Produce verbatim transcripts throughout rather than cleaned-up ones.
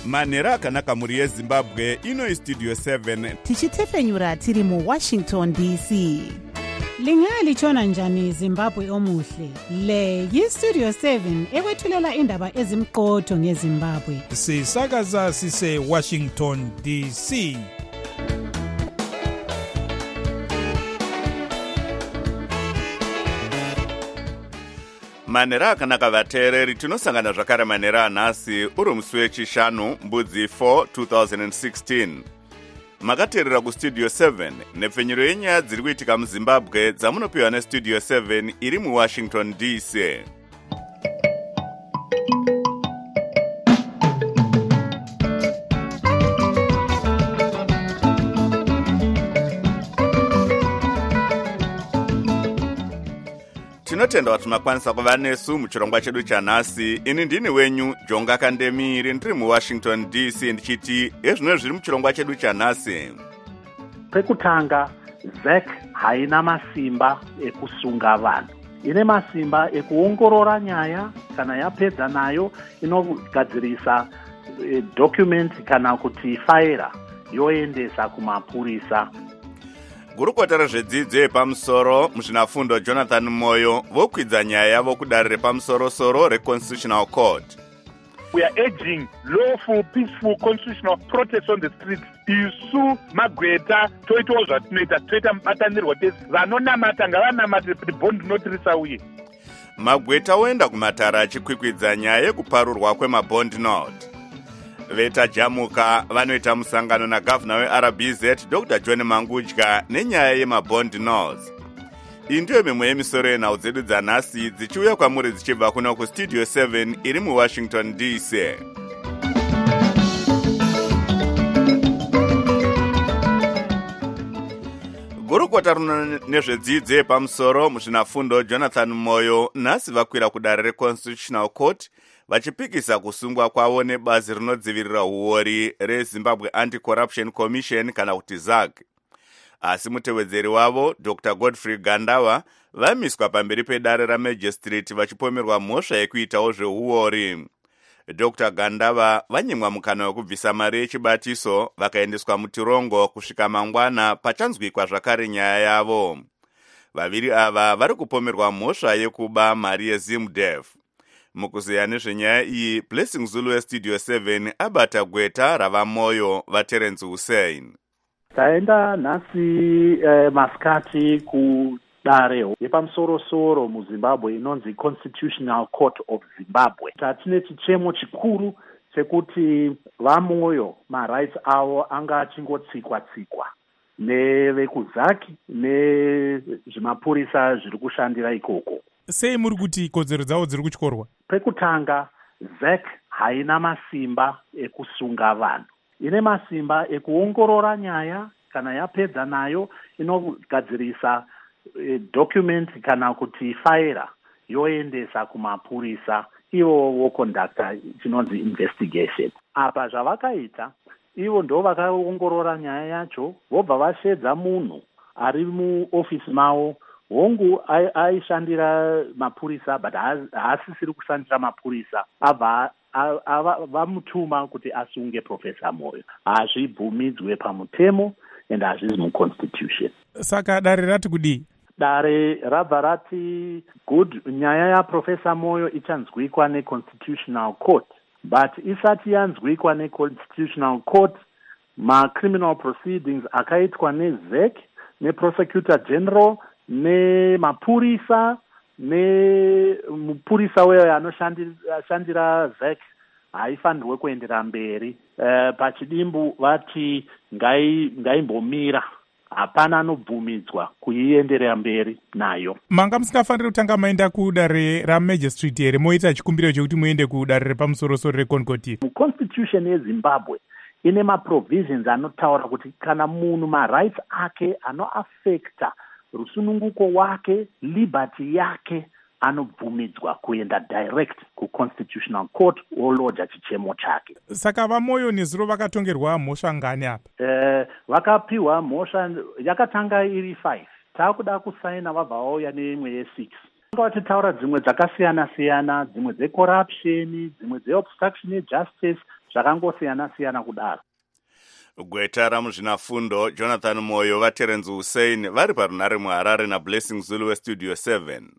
manhero akanaka mhuri yezimbabwe. Ino istudio seven tichitefenyura tiri muwashington D C. Lingalitshona njani Zimbabwe omuhle? Le yistudio seven ekwethulela indaba ezimqotho ngeZimbabwe. Sisakaza sise Washington D C. manhero akanaka vateereri, tinosangana zvakare manhero anhasi uri musi wechishanu mbudzi four twenty sixteen. Makateerera kustudio seven nepfenyuro yenyaya dziri kuitika muzimbabwe dzamunopiwa nestudio seven iri muwashington D C. Tinotenda kuti makwanisa kuva nesu muchirongwa chedu chanhasi. Ini ndini wenyu Jonga Kandemiri, ndiri muwashington D C, ndichiti ezvino zviri muchirongwa chedu chanhasi. Pekutanga, Z E C haina masimba ekusunga vanhu. Ine masimba ekuongorora nyaya, kana yapedza nayo inogadzirisa eh, document kana kuti faira yoendesa kumapurisa. Gurukota rezvedzidzo yepamusoro muzvinafundo Jonathan Moyo vokwidza nyaya yavo kudare repamusoro-soro reConstitutional Court. We are urging lawful, peaceful, constitutional protests on the streets. Isu magweta toitawo zvatinoita, toita mubatanirwa tese. Vanonamata ngavanamate kuti bond not risauye. Magweta oenda kumatara achikwikwidza nyaya yekuparurwa kwemabond note. Vetajamuka vanoita musangano nagavana weR B Z Doctor John Mangudya nenyaya yemabond notes. Iyi ndiyo mimwe yemisoro yenhau dzedu dzanhasi dzichiuya kwamuri dzichibva kuno kustudio seven iri muwashington D C. Gurukota runo nezvedzidzo yepamusoro muzvinafundo Jonathan Moyo nhasi vakwira kudare reConstitutional Court vachipikisa kusungwa kwavo nebazi rinodzivirira huori reZimbabwe Anti-Corruption Commission kana kuti Z A C. Asi mutevedzeri wavo Doctor Godfrey Gandava vamiswa pamberi pedare raMagistrate vachipomerwa mhosva yekuitawo zvehuori. Doctor Gandava vanyimwa mukana wekubvisa mari yechibatiso vakaendeswa mutirongo kusvika mangwana pachanzwikwa zvakare nyaya yavo. Vaviri ava vari kupomerwa mhosva yekuba mari yeZimdef. Mukuzeya nezvenyaya iyi, Blessing Zulu westudio seven abata gweta rava Moyo vaTerence Hussein. Taenda nhasi eh, masikati kudare yepamusoro-soro muZimbabwe inonzi Constitutional Court of Zimbabwe. Tatine chichemo chikuru chekuti vaMoyo marights avo anga achingotsikwa-tsikwa nevekuzaki nezvimapurisa zviri kushandira ikoko. Sei muri kuti kodzero dzavo dziri kutyorwa? Pekutanga, Z E C haina masimba ekusunga vanhu. Ine masimba ekuongorora nyaya, kana yapedza nayo inogadzirisa eh, document kana kuti faira yoendesa kumapurisa ivo voconducta chinonzi investigation. Apa zvavakaita, ivo ndo vakaongorora nyaya yacho, vobva vashedza munhu ari muofisi mavo. Hongu aishandira mapurisa but haasisiri kushandira mapurisa, abva vamutuma kuti asunge Professor Moyo. Hazvibvumidzwe pamutemo and hazvisi muconstitution. Saka dare rati kudii? Dare rabva rati good, nyaya yaProfessor Moyo ichanzwikwa neConstitutional Court, but isati yanzwikwa neConstitutional Court, ma-criminal proceedings akaitwa neZ E C, neProsecutor General, nemapurisa nemupurisa weyo anoshandira Z E C haifanirwe kuendera mberi. E, pachidimbu vati ngaimbomira, hapana anobvumidzwa kuienderera mberi nayo. Manga musingafaniri kutanga maenda kudare raMagistrate here moita chikumbiro chekuti muende kudare repamusoro-soro reConcourt? Muconstitution yeZimbabwe ine maprovisions anotaura kuti kana munhu marights ake anoaffecta rusununguko wake, liberty yake, anobvumidzwa kuenda direct kuConstitutional Court oloja chichemo chake. Saka vaMoyo nezuro vakatongerwa mhosva ngani apa? Eh, vakapiwa mhosva yakatanga iri five. Takuda kusaina vabva vauya neimwe ye-six. Vachitaura dzimwe dzakasiyana-siyana, dzimwe dzecorruption, dzimwe dzeobstruction yejustice, zvakangosiyana-siyana kudaro. Gweta ramuzvinafundo Jonathan Moyo vaTerence Hussein vari parunare muHarare naBlessing Zulu weStudio seven.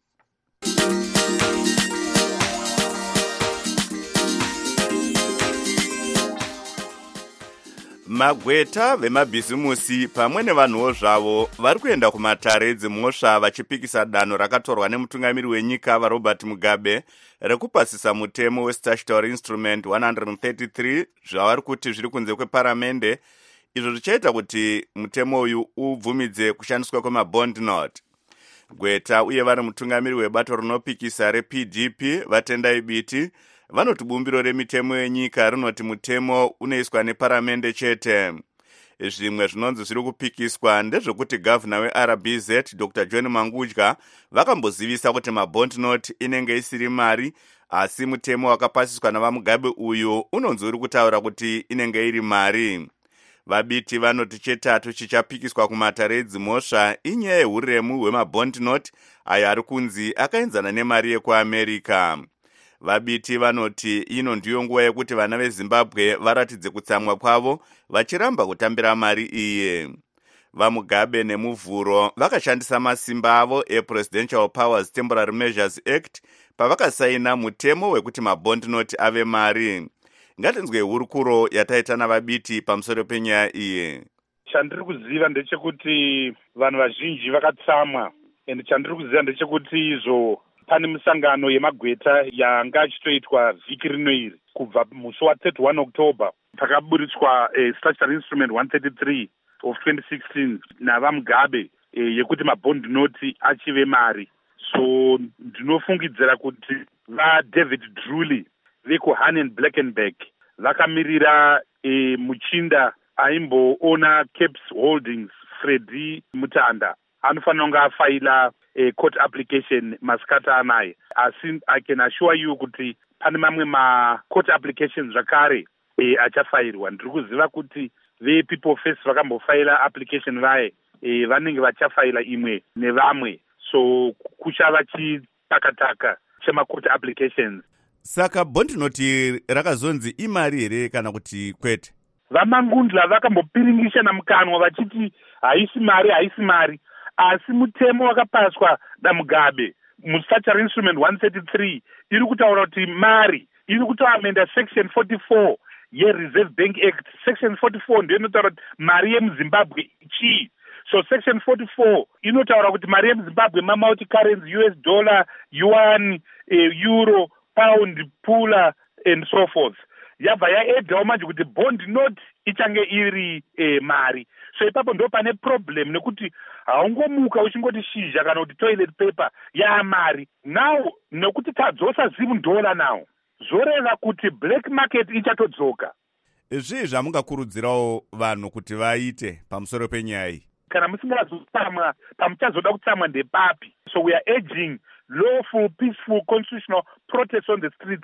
Magweta vemabhizimusi pamwe nevanhuwo zvavo vari kuenda kumatare dzimhosva vachipikisa danho rakatorwa nemutungamiri wenyika vaRobert Mugabe rekupasisa mutemo weStatutory Instrument one thirty-three zvavari kuti zviri kunze kweparamende, izvo zvichaita kuti mutemo uyu ubvumidze kushandiswa kwemabond note. Gweta uye vari mutungamiri webato rinopikisa reP D P vatendai biti vanoti bumbiro remitemo yenyika rinoti mutemo unoiswa neparamende chete. Zvimwe zvinonzi zviri kupikiswa ndezvekuti gavana weR B Z Doctor John Mangudya vakambozivisa kuti mabond note inenge isiri mari, asi mutemo wakapasiswa navaMugabe uyu unonzi uri kutaura kuti inenge iri mari. Vabiti vanoti chetatu chichapikiswa kumatare edzimhosva inyaya yehuremu hwemabond note ayo ari kunzi akaenzana nemari yekuAmerica. Vabiti vanoti ino ndiyo nguva yekuti vana veZimbabwe varatidze kutsamwa kwavo vachiramba kutambira mari iye. VaMugabe nemuvhuro vakashandisa masimba avo ePresidential Powers Temporary Measures Act pavakasaina mutemo wekuti mabond note ave mari. Ngatinzwe hurukuro yataita navabiti pamusoro penyaya iye. Chandiri kuziva ndechekuti vanhu vazhinji vakatsamwa, ende chandiri kuziva ndechekuti izvo pane musangano yemagweta yanga achitoitwa vhiki rino iri kubva musi wa31 October pakaburitswa eh, Statutory Instrument one thirty-three of twenty sixteen navaMugabe eh, yekuti mabond note achive mari. So ndinofungidzira kuti vaDavid Drewley vekuHanen Blackenberg vakamirira eh, muchinda aimboona Caps Holdings Freddy Mutanda anofanira kunge afaila a court application masikata anaye, asi I can assure you kuti pane mamwe ma court applications zvakare e, achafairwa. Ndiri kuziva kuti ve People First vakambofaila application vaye e, vanenge vachafaila imwe nevamwe, so kuchava chitakataka chema court applications. Saka bond note rakazonzi imari here kana kuti kwete? VaMangundla vakambopiringisha namukanwa vachiti haisi mari haisi mari, asi mutemo wakapaswa naMugabe muStatutory Instrument one thirty-three iri kutaura kuti mari, iri kutoamenda section forty-four yeReserve Bank Act. Section forty-four ndiyo inotaura kuti mari yemuZimbabwe chii. So section forty-four inotaura kuti mari yemuZimbabwe mamulti currency, U S dollar, yuan, eh, euro, pound, pula and so forth. Yabva yaedhawo manje kuti bond note ichange iri eh, mari. So ipapo ndo pane problem nekuti haungomuka uchingoti shizha kana kuti toilet paper yaamari. Now nekuti tadzosa seven dollar now, zoreva kuti black market ichatodzoka. Zvii zvamungakurudzirawo vanhu kuti vaite pamusoro penyaya iyi? Kana musingazotsamwa pamuchazoda kutsamwa ndepapi. So we are urging lawful, peaceful, constitutional protests on the streets.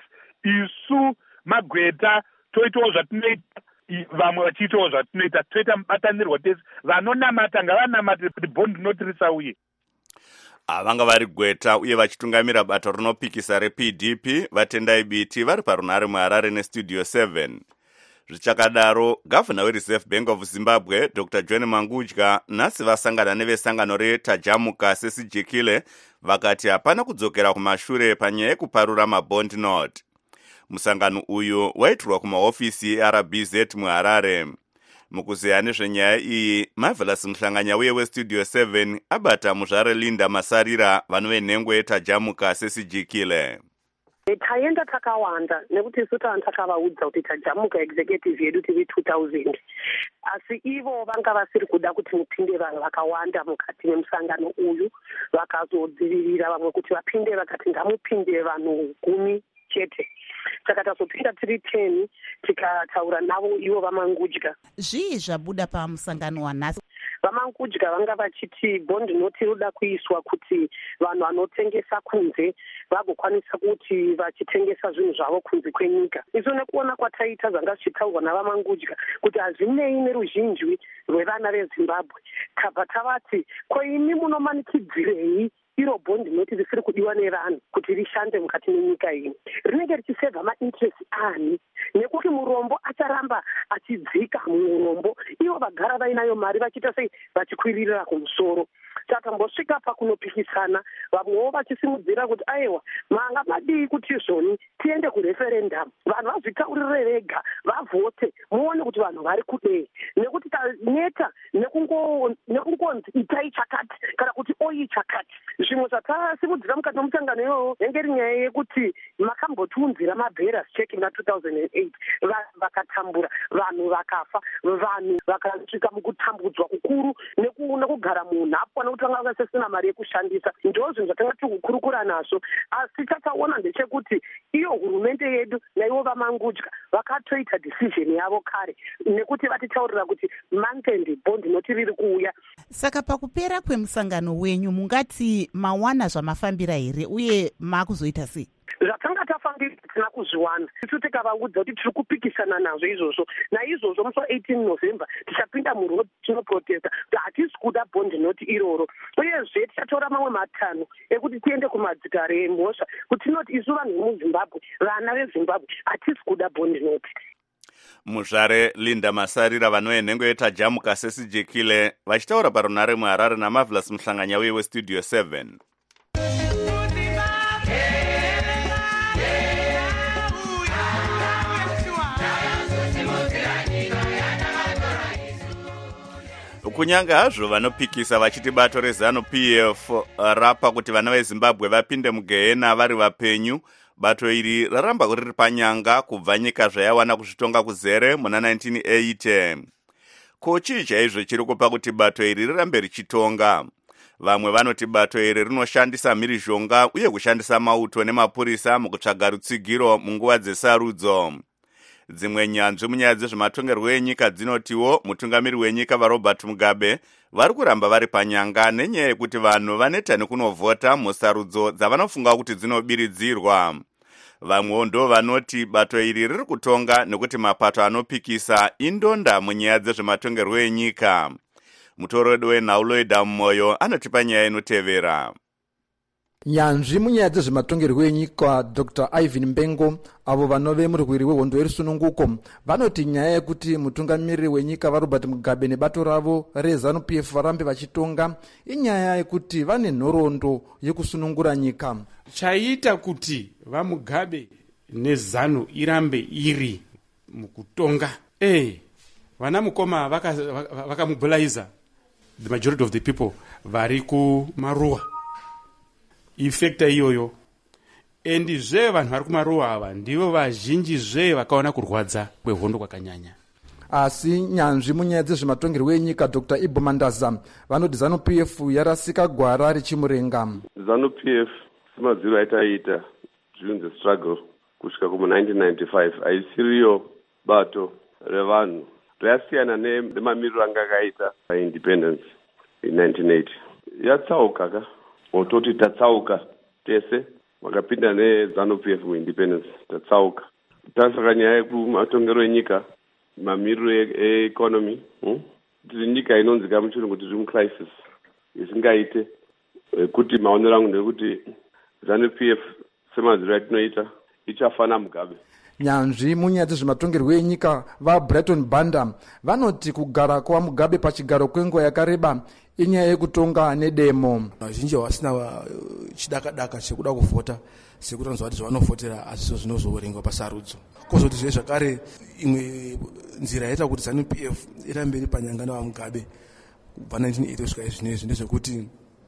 Isu magweta toitawo zvatinoita, vamwe vachiitawo zvatinoita, toita mubatanirwa tese. Vanonamata ngavanamate kuti bond note risauye. Vanga vari Gweta uye vachitungamira bato rinopikisa reP D P vatendai biti vari parunare muHarare neStudio seven. Zvichakadaro, gavana weReserve Bank of Zimbabwe Doctor John Mangudya nhasi vasangana nevesangano reTajamuka sesijikile vakati hapana kudzokera kumashure panyaya yekuparura mabond note. Musangano uyu waitirwa kumahofisi eR B Z muHarare. Mukuzeya nezvenyaya iyi, Marvelous Mhlanganya uye weStudio seven abata muzvare Linda Masarira vanhu venhengo yeTajamuka sesijikile. Taenda takawanda nekuti isu tanhu takavaudza kuti Tajamuka executive yedu tiri two thousand, asi ivo vanga vasiri kuda kuti mupinde vanhu vakawanda mukati memusangano uyu. Vakazodzivirira vamwe kuti vapinde, vakati ngamupinde vanhu gumi chete. Saka tazopinda tiri ten tikataura navo ivo vaMangudya. Zvii zvabuda pamusangano wanhasi? VaMangudya vanga vachiti bond note inoda kuiswa kuti vanhu vanotengesa kunze vagokwanisa kuti vachitengesa zvinhu zvavo kunze kwenyika. Isu nekuona kwataita zvanga zvichitaurwa navaMangudya kuti hazvinei neruzhinji rwevana veZimbabwe, tabva tavati ko imi munomanikidzirei iro bond note risiri kudiwa nevanhu kuti rishande mukati menyika ino? Rinenge richisevha mainterest ani? Nekuti murombo aramba achidzika muurombo, ivo vagara vainayo mari vachiita sei vachikwiririra kumusoro. Takambosvika pakunopikisana, vamwewo vachisimudzira kuti aiwa manga madii kuti izvoni tiende kureferendamu, vanhu vazvitaurire vega, vavhote, muone kuti vanhu vari kudei, nekuti taneta nekungonzi itai chakati kana kuti oyi chakati. Zvimwe zvatasimudzira mukati memusangano iwowo yange iri nyaya yekuti makambotiunzira mabheras cheki na two thousand eight, vanhu vakatambura, vanhu vakafa, vanhu vakasvika mukutambudzwa kukuru nekugara munhapwa nekuti vanga vakasisina mari yekushandisa. Ndo zvinhu zvatanga tikukurukura nazvo, asi tataona ndechekuti iyo hurumende yedu naivo vamangudya vakatoita decision yavo kare, nekuti vatitaurira kuti month end bond noti riri kuuya. Saka pakupera kwemusangano wenyu mungati mawana zvamafambira here uye makuzoita sei? Zvatanga tafambira tina kuzviwana, isu tikavaudza kuti tiri kupikisana nazvo izvozvo. Naizvozvo musi eighteen November tichapinda murod tinoprotesta kuti hatisi kuda bondi noti iroro, uyezve tichatora mamwe matano ekuti tiende kumadzitare emhosva kuti tinoti isu vanhu vemuzimbabwe, vana vezimbabwe, hatisi kuda bondi noti. Muzvare Linda Masarira vanoenhengo yetajamuka sesijekile vachitaura parunare muHarare naMarvelous Muhlanganya uye weStudio seven. Kunyanga hazvo vanopikisa vachiti bato reZANU-P F rapa kuti vana veZimbabwe vapinde mugehena vari vapenyu, bato iri raramba riri panyanga kubva nyika zvayawana kuzvitonga kuzere muna nineteen eighty. Ko chii chaizvo chiri kupa kuti bato iri rirambe richitonga? Vamwe vanoti bato iri rinoshandisa mhirizhonga uye kushandisa mauto nemapurisa mukutsvaga rutsigiro munguva dzesarudzo. Dzimwe nyanzvi munyaya dzezvematongerwo enyika dzinotiwo mutungamiri wenyika vaRobert Mugabe vari kuramba vari panyanga nenyaya yekuti vanhu vaneta nekunovhota musarudzo dzavanofunga kuti dzinobiridzirwa. Vamwewo ndo vanoti bato iri riri kutonga nekuti mapato anopikisa indonda munyaya dzezvematongerwo enyika. Mutoredo weNhauloida Moyo anotipa nyaya inotevera. Nyanzvi munyaya dzezvematongerwo enyika Doctor Ivan Mbengo avo vanove murwiri wehondo yerusununguko vanoti nyaya yekuti mutungamiri wenyika vaRobert Mugabe nebato ravo reZANU-P F varambe vachitonga inyaya yekuti vane nhoroondo yekusunungura nyika. Chaita kuti vaMugabe neZANU irambe iri mukutonga, eh vana mukoma vakamobilize vaka the majority of the people vari kumaruwa. Ifekta iyoyo endi zve vanhu vari kumaruwa ava ndivo vazhinji zve vakaona kurwadza kwehondo kwakanyanya. Asi nyanzvi munyaya dzezvematongerwo enyika Doctor Ibo Mandaza vanoti ZANU-P F yarasika gwara richimurenga. ZANU-P F semadziro aitaita during the struggle kusvika kumu nineteen ninety-five haisiriyo bato revanhu, rayasiyana nemamiriro anga akaita paindependence in nineteen eighty. Yatsauka ka ototi tatsauka tese wakapinda neZANU-P F muindependence tatsauka. Tasaka nyaya yekumatongero enyika, mamiriro economy, hmm? tiri nyika inonzika muchirungu kuti tiri mucrisis isingaite kuti maonero angu ndekuti ZANU-P F semadziro atinoita ichafana Mugabe. Nyanzvi munyaya dzezvematongerwo enyika vaBrighton Banda vanoti kugara kwaMugabe pachigaro kwenguva yakareba inyaya yekutonga nedemo. Vazhinji vasina chidaka-daka chekuda kuvhota sekuti vanonzwa kuti zvavanofotera azviso zvinozoverengwa pasarudzo. Kozoti zve zvakare imwe nzira yaita kuti ZANU-P F irambe iri panyanga navaMugabe kubva nineteen eighty kusvika izvinezvi ndezvekuti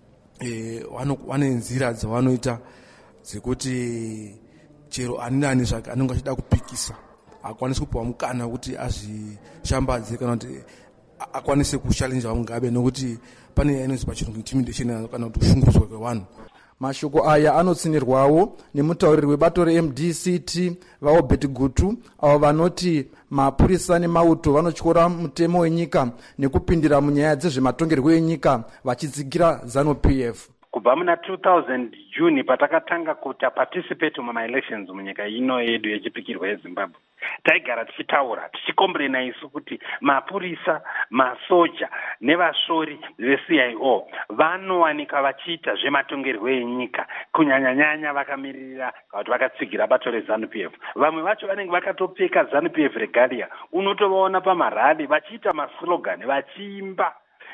vane nzira dzavanoita dzekuti chero ani nani zvake anenge achida kupikisa akwanise kupiwa mukana kuti azvishambadze kana kuti akwanise kushalenja vaMugabe nokuti pane inonzi pachirungu intimidation kana kuti kushungurudzwa kwevanhu. Mashoko aya anotsinirwawo nemutauriri webato reM D C T vaObert Gutu avo vanoti mapurisa nemauto vanotyora mutemo wenyika nekupindira munyaya dzezvematongerwo enyika vachidzigira ZANU-P F. kubva muna two thousand June patakatanga kuta participate mumaelections munyika ino yedu yechipikirwa yezimbabwe, taigara tichitaura tichikombrena isu kuti mapurisa, masoja nevasori ve-C I O vanowanika vachiita zvematongerwo enyika, kunyanyanyanya vakamirira kuti vakatsigira bato reZANU P F. Vamwe vacho vanenge vakatopfeka ZANU P F regalia, unotovaona pamarali vachiita maslogani vachiimba.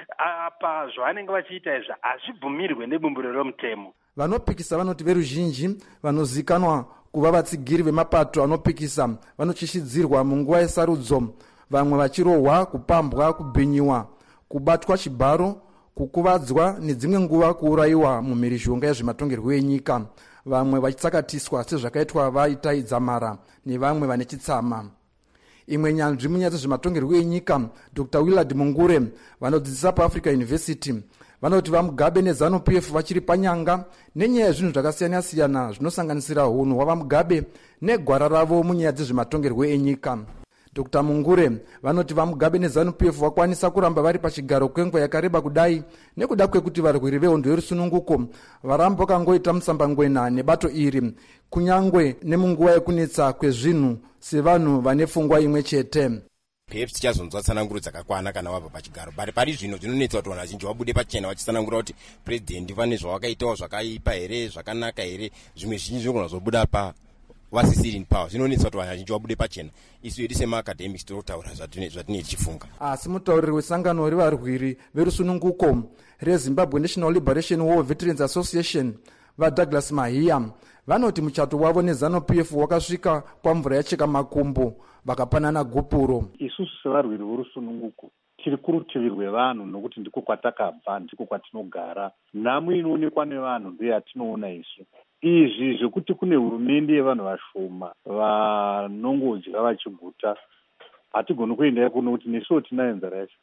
Apa zvavanenge vachiita izvi hazvibvumirwe nebumbiro romutemo. Vanopikisa vanoti veruzhinji vanozikanwa kuva vatsigiri vemapato anopikisa vanochishidzirwa munguva yesarudzo, vamwe vachirohwa, kupambwa, kubhinyiwa, kubatwa chibharo, kukuvadzwa nedzimwe nguva kuurayiwa mumhirizhonga yezvematongerwo enyika, vamwe vachitsakatiswa sezvakaitwa vaitai Dzamara nevamwe vane chitsama. Imwe nyanzvi munyaya dzezvematongerwo enyika, Doctor Willard Mungure, vanodzidzisa paAfrica University, vanoti vaMugabe neZANU P F vachiri panyanga nenyaya yezvinhu zvakasiyana siyana zvinosanganisira hunhu hwavaMugabe negwara ravo munyaya dzezvematongerwo enyika. Doctor Mungure vanoti vaMugabe neZANU P F vakwanisa kuramba vari pachigaro kwenguva yakareba kudai nekuda kwekuti varwiri vehondo yerusununguko varamba vakangoita musambangwena nebato iri, kunyangwe nemunguva yekunetsa kwezvinhu sevanhu vane pfungwa imwe chete. P F tichazonzwa tsananguro dzakakwana kana wabva pachigaro, bari pari zvino zvinonetsa kuti vanhu vazhinji vabude pachena vachitsanangura kuti president vane zvavakaitawo zvakaipa here, zvakanaka here, zvimwe zhinji zvinogona kuzobuda pa vasisiri in power. Zvinonetsa kuti vanhu vazhinji vabude pachena. Isu yedu semaacademics tinotaura zvatine tichifunga. Asi mutauriri wesangano revarwiri verusununguko reZimbabwe National Liberation War Veterans Association vaDouglas Mahia vanoti muchato wavo neZANU P F wakasvika kwamvura yacheka makumbo vakapanana gupuro. Isusu sevarwiri vorusununguko tiri kurutivi rwevanhu nokuti ndiko kwatakabva, ndiko kwatinogara. Nhamo inoonekwa nevanhu ndeyatinoona isu. Izvi zvekuti kune hurumende yevanhu vashoma vanongodya vachiguta, hatigoni kuenda kuno kuti nesuwo tinayo nzara yacho.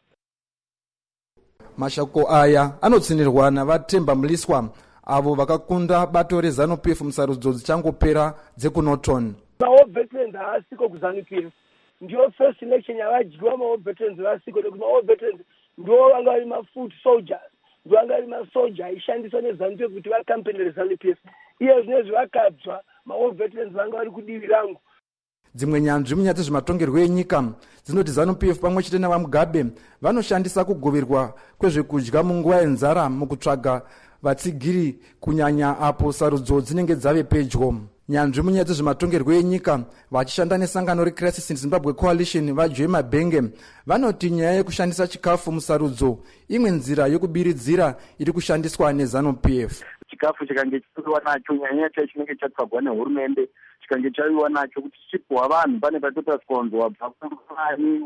Mashoko aya anotsinirwa navaTemba Mliswa avo vakakunda bato reZANU P F musarudzo dzichangopera dzekuNorton. Mawo veterans haasiko kuZANU P F. Ndio first election yavadyiwa mawo veterans vasiko nekuti mawo veterans ndio vanga vari mafoot soldiers, ndio vanga vari masoja aishandiswa neZANU P F kuti vakampenere ZANU P F. Iye zvinezvi vakabva mawo veterans vanga vari kudivi rangu. Dzimwe nyanzvi munyaya dzezvematongerwo enyika dzinoti ZANU P F pamwe chete navaMugabe vanoshandisa kugoverwa kwezvekudya munguva yenzara mukutsvaga vatsigiri kunyanya apo sarudzo dzinenge dzave pedyo. Nyanzvi munyaya dzezvematongerwo enyika vachishanda nesangano reCrisis in Zimbabwe Coalition vaJoy Mabhenge vanoti nyaya yekushandisa chikafu musarudzo imwe nzira yokubiridzira iri kushandiswa neZANU P F. Chikafu chikange chichiwa nacho nyanya chacho chinenge chatsvagwa nehurumende, chikange chaiwa nacho kuti chichipuwa vanhu pane patotaskonzwa wabva kurani,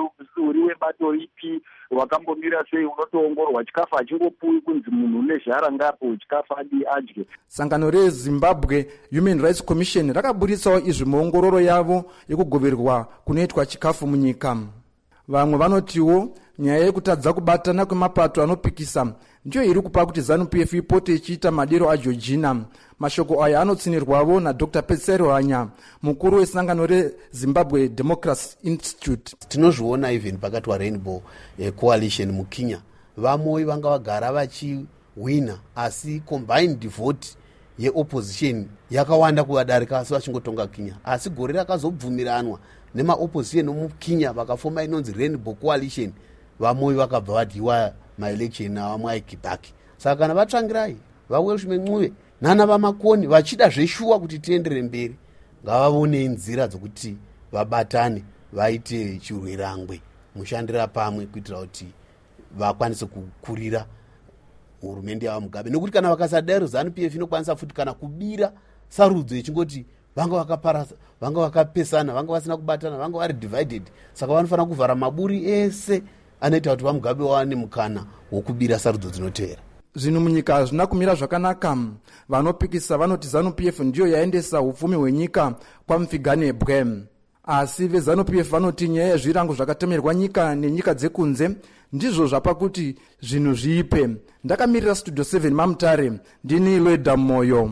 uri webato ripi, wakambomira sei, unotoongorwa. Chikafu hachingopuwi kunzi munhu une zhara ngapo chikafu adi adye. Sangano reZimbabwe Human Rights Commission rakaburitsawo izvi muongororo yavo yekugoverwa kunoitwa chikafu munyika. Vamwe vanotiwo nyaya yekutadza kubatana kwemapato anopikisa ndiyo iri kupa kuti ZANU P F ipote ichiita madiro aJorgina. Mashoko aya anotsinirwavo naDr Petsero Hanya, mukuru wesangano reZimbabwe Democracy Institute. Tinozviona even pakati waRainbow eh, Coalition muKenya, vamwe vanga vagara vachiwina asi combined vote yeopposition yakawanda kuvadarika asi vachingotonga Kenya. Asi gore rakazobvumiranwa nemaopposition muKenya vakafoma inonzi Rainbow Coalition, vamwe vakabva vadyiwa maelection navamwe aikibhaki. Saka kana vatsvangirai vaWelshman Ncube nana vaMakoni vachida zveshuwa kuti tienderere mberi, ngavavone nzira dzokuti vabatane vaite chirwerangwe mushandira pamwe kuitira kuti vakwanise kukurira hurumende yavaMugabe. Nekuti kana vakasadaro ZANU P F inokwanisa futi kana kubira sarudzo ichingoti vanga vakaparasa, vanga vakapesana, vanga vasina kubatana, vanga vari divided. Saka vanofanira kuvhara maburi ese anoita kuti vaMugabe wawane mukana wokubira sarudzo dzinotevera. Zvinhu munyika hazvina kumira zvakanaka. Vanopikisa vanoti ZANU P F ndiyo yaendesa upfumi hwenyika kwamupfiganebwe. Asi veZANU P F vanoti nyaya yezvirango zvakatemerwa nyika nenyika dzekunze ndizvo zvapa kuti zvinhu zviipe. Ndakamirira Studio seven Mamutare, ndini Lweda Moyo.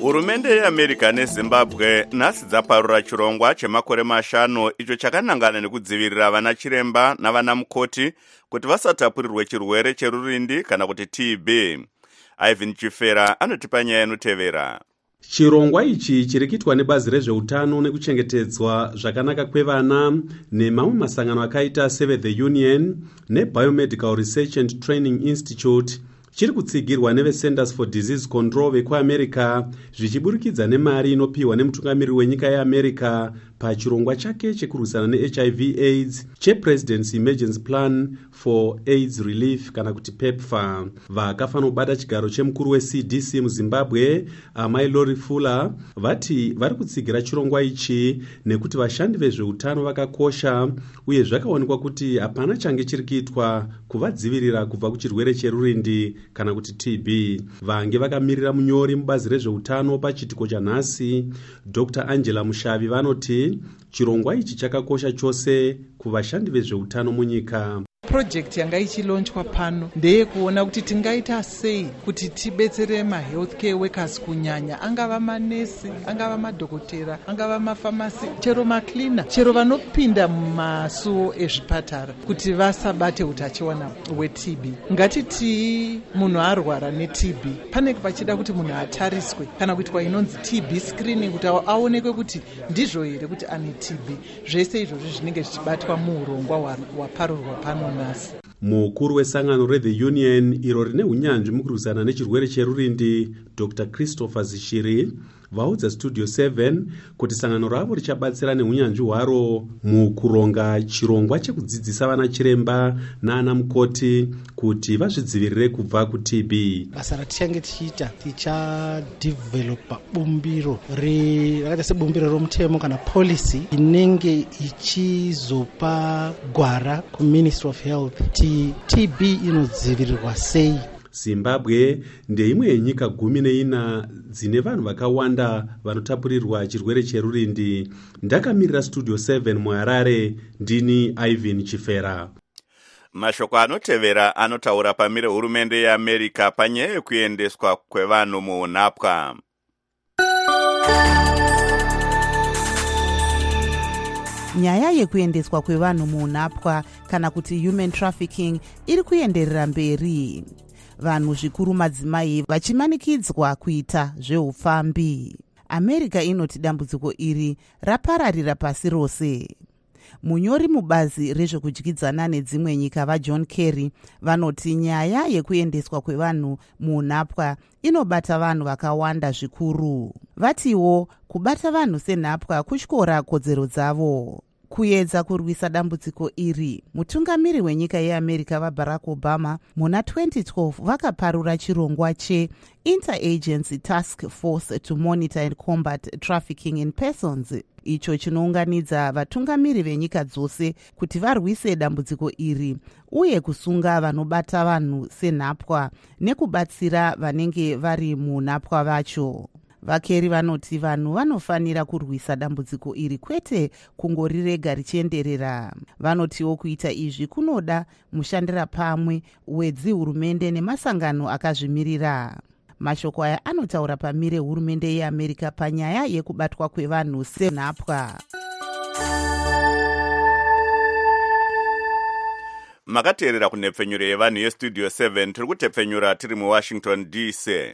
hurumende yeamerica nezimbabwe nhasi dzaparura chirongwa chemakore mashanu icho chakanangana nekudzivirira vana chiremba navana mukoti kuti vasatapurirwe chirwere cherurindi kana kuti T B. Ivan Chifera anotipa nyaya inotevera. Chirongwa ichi chiri kuitwa nebazi rezveutano nekuchengetedzwa zvakanaka kwevana nemamwe masangano akaita Save the Union neBiomedical Research and Training Institute chiri kutsigirwa neveCenters for Disease Control vekuamerica zvichiburikidza nemari inopiwa nemutungamiriri wenyika yeamerica pachirongwa chake chekurwisana neH I V AIDS chePresident's Emergency Plan for AIDS Relief kana kuti PEPFAR. Vakafanobata chigaro chemukuru weC D C muZimbabwe amai Lori Fuller vati vari kutsigira chirongwa ichi nekuti vashandi vezveutano vakakosha uye zvakaonekwa kuti hapana change chiri kuitwa kuvadzivirira kubva kuchirwere cherurindi kana kuti T B. Vange vakamirira munyori mubazi rezveutano pachitiko chanhasi Doctor Angela Mushavi vanoti chirongwa ichi chakakosha chose kuvashandi vezveutano munyika. Project yanga ichilonchwa pano ndeyekuona kuti tingaita sei kuti tibetsere mahealthcare workers kunyanya angava manesi angava madhokotera angava mafamasi chero macleaner chero vanopinda mumasuo ezvipatara kuti vasabate utachiona hweT B. Ngatiti munhu arwara neT B pane pachida kuti munhu atariswe kana kuitwa inonzi T B screening kuti aonekwe kuti ndizvo here kuti ane T B. Zvese izvozvo zvinenge zvichibatwa muurongwa hwaparurwa pano. Mukuru wesangano reThe Union iro rine unyanzvi mukurwisana nechirwere cherurindi Doctor Christopher Zishiri vaudza Studio seven kuti sangano ravo richabatsira neunyanzvi hwaro mukuronga chirongwa chekudzidzisa vana chiremba naana mukoti kuti vazvidzivirire kubva kuT B. Basa ratichange tichiita tichadevelopa bumbiro rakaita sebumbiro romutemo kana policy inenge ichizopa gwara kuMinistry of Health kuti T B inodzivirirwa sei. Zimbabwe ndeimwe yenyika gumi neina dzine vanhu vakawanda vanotapurirwa chirwere cherurindi. Ndakamirira Studio seven muHarare, ndini Ivan Chifera. Mashoko anotevera anotaura pamire hurumende yeAmerica panyaya yekuendeswa kwevanhu muunapwa. Nyaya yekuendeswa kwevanhu muunapwa kana kuti human trafficking iri kuenderera mberi. Vanhu zvikuru madzimai vachimanikidzwa kuita zveupfambi. America inoti dambudziko iri rapararira pasi rose. Munyori mubazi rezvekudyidzana nedzimwe nyika vaJohn Kerry vanoti nyaya yekuendeswa kwevanhu muunapwa inobata vanhu vakawanda zvikuru. Vatiwo kubata vanhu senhapwa kutyora kodzero dzavo. Kuedza kurwisa dambudziko iri, mutungamiri wenyika yeAmerica vaBarack Obama muna twenty twelve vakaparura chirongwa che Interagency Task Force to Monitor and Combat Trafficking in Persons. Icho chinounganidza vatungamiri venyika dzose kuti varwise dambudziko iri uye kusunga vanobata vanhu senhapwa nekubatsira vanenge vari munhapwa vacho. Vakeri vanoti vanhu vanofanira kurwisa dambudziko iri kwete kungorirega richienderera. Vanotiwo kuita izvi kunoda mushandira pamwe wedzi hurumende nemasangano akazvimirira. Mashoko aya anotaura pamire hurumende yeAmerica panyaya yekubatwa kwevanhu senhapwa. Makateerera kunhepfenyuro yevanhu yeStudio seven tiri kutepfenyura tiri muWashington D C.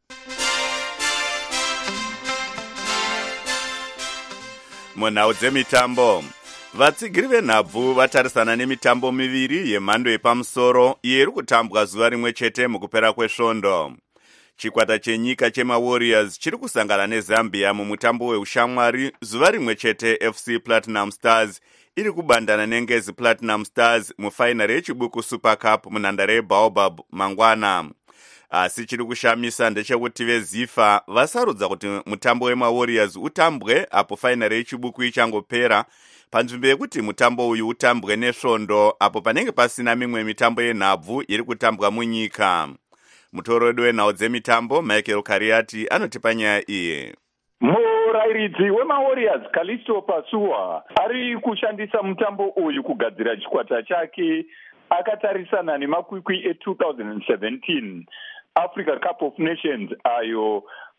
Munhau dzemitambo, vatsigiri venhabvu vatarisana nemitambo miviri yemhando yepamusoro iyo iri kutambwa zuva rimwe chete mukupera kwesvondo. Chikwata chenyika chemaWarriors chiri kusangana neZambia mumutambo weushamwari zuva rimwe chete. F C Platinum Stars iri kubandana neNgezi Platinum Stars mufainari yechibuku Super Cup munhandare yeBaobab mangwana. Asi chiri kushamisa ndechekuti veZifa vasarudza kuti mutambo wemaWarriors utambwe apo fainari yechibuku ichangopera panzvimbo yekuti mutambo uyu utambwe nesvondo apo panenge pasina mimwe mitambo yenhabvu iri kutambwa munyika. Mutorodi wenhau dzemitambo Michael Kariati anotipa nyaya iyi. Murairidzi wemaWarriors Kalisto Pasua ari kushandisa mutambo uyu kugadzira chikwata chake akatarisana nemakwikwi e two thousand seventeen Africa Cup of Nations ayo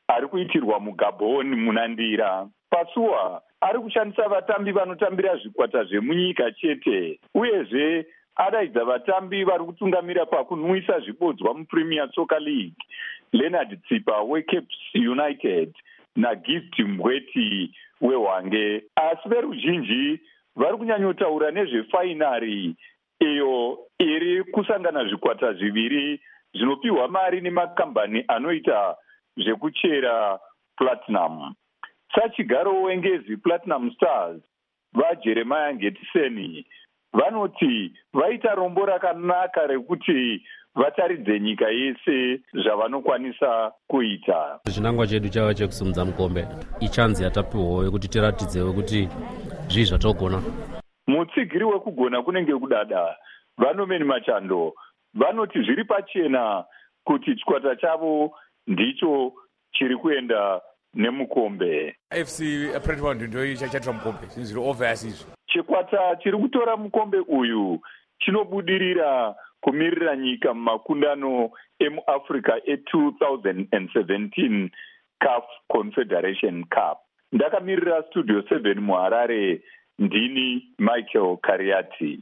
ari kuitirwa mugabhoni munandira. Pasuwa ari kushandisa vatambi vanotambira zvikwata zvemunyika chete, uyezve adaidza vatambi vari kutungamira pakunwisa zvibodzwa muPremier Soccer League, Leonard Tsipa weCape United naGift Mbweti weHwange. Asi veruzhinji vari kunyanyotaura nezvefainari iyo iri kusangana zvikwata zviviri zvinopiwa mari nemakambani anoita zvekuchera platinum. Sachigaro wengezi Platinum Stars vaJeremiah Ngetiseni vanoti vaita rombo rakanaka rekuti vataridze nyika yese zvavanokwanisa kuita. Chinangwa chedu chava chekusumudza mukombe ichanzi yatapiwawo yekuti tiratidzewo kuti zvii zvatogona. Mutsigiri wekugona kunenge kudada. Vanomeni Machando vanoti zviri pachena kuti chikwata chavo ndicho chiri kuenda nemukombe. F C Pretwood ndio chachatora mukombe zviri obvious izvo. Chikwata chiri kutora mukombe uyu chinobudirira kumirira nyika mumakundano emuAfrica e-twenty seventeen C A F Confederation Cup. Ndakamirira Studio seven muHarare, ndini Michael Kariati.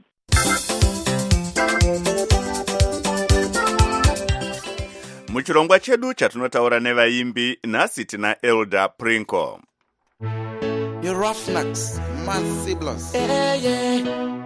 Muchirongwa chedu chatinotaura nevaimbi, nhasi tina Elder Prinko. The Roughnecks, Mad Siblings. Yeah, yeah.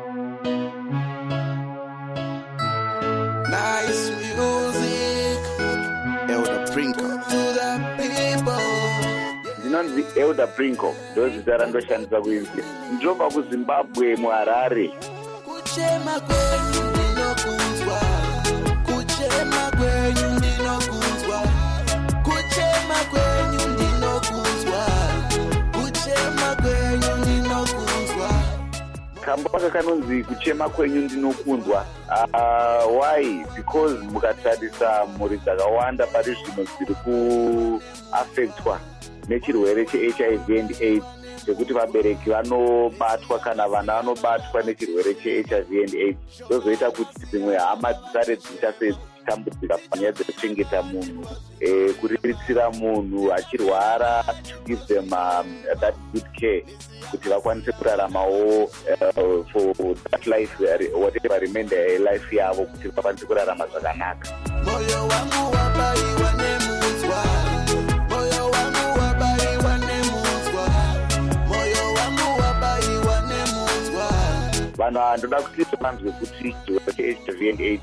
Nice music. Elder Prinko. To the people. Ndinonzi Elder Prinko, ndozita randoshandisa kuimba. Ndinobva kuZimbabwe muHarare. Kuchema kwenyu ndinokunzwa. Kuchema kwenyu ndinokunzwa. Kuchema kwenyu ndinokunzwa. Kuchema kwenyu ndinokunzwa. Kamba kanonzi kuchema kwenyu ndinokunzwa. Uh, why? Because mukatarisa mhuri dzakawanda pari zvino dziri kuaffectwa nechirwere che-H I V and AIDS, chekuti vabereki vanobatwa kana vana vanobatwa nechirwere che-H I V and AIDS, zvozoita kuti dzimwe hama dzisare dzichase dzichitambudzika panyaya dzekuchengeta munhu, eh, kuriritsira munhu achirwara, to give them um, that good care kuti vakwanise kuraramawo uh, for that life, whatever remainder life yavo, kuti vakwanise kurarama zvakanaka. Moyo wangu wabaiwa nemunzwa. Moyo wangu wabaiwa nemunzwa. Moyo wangu wabaiwa nemunzwa. Vanhu vandoda kuti vanzwe kuti chirwere che-H I V and AIDS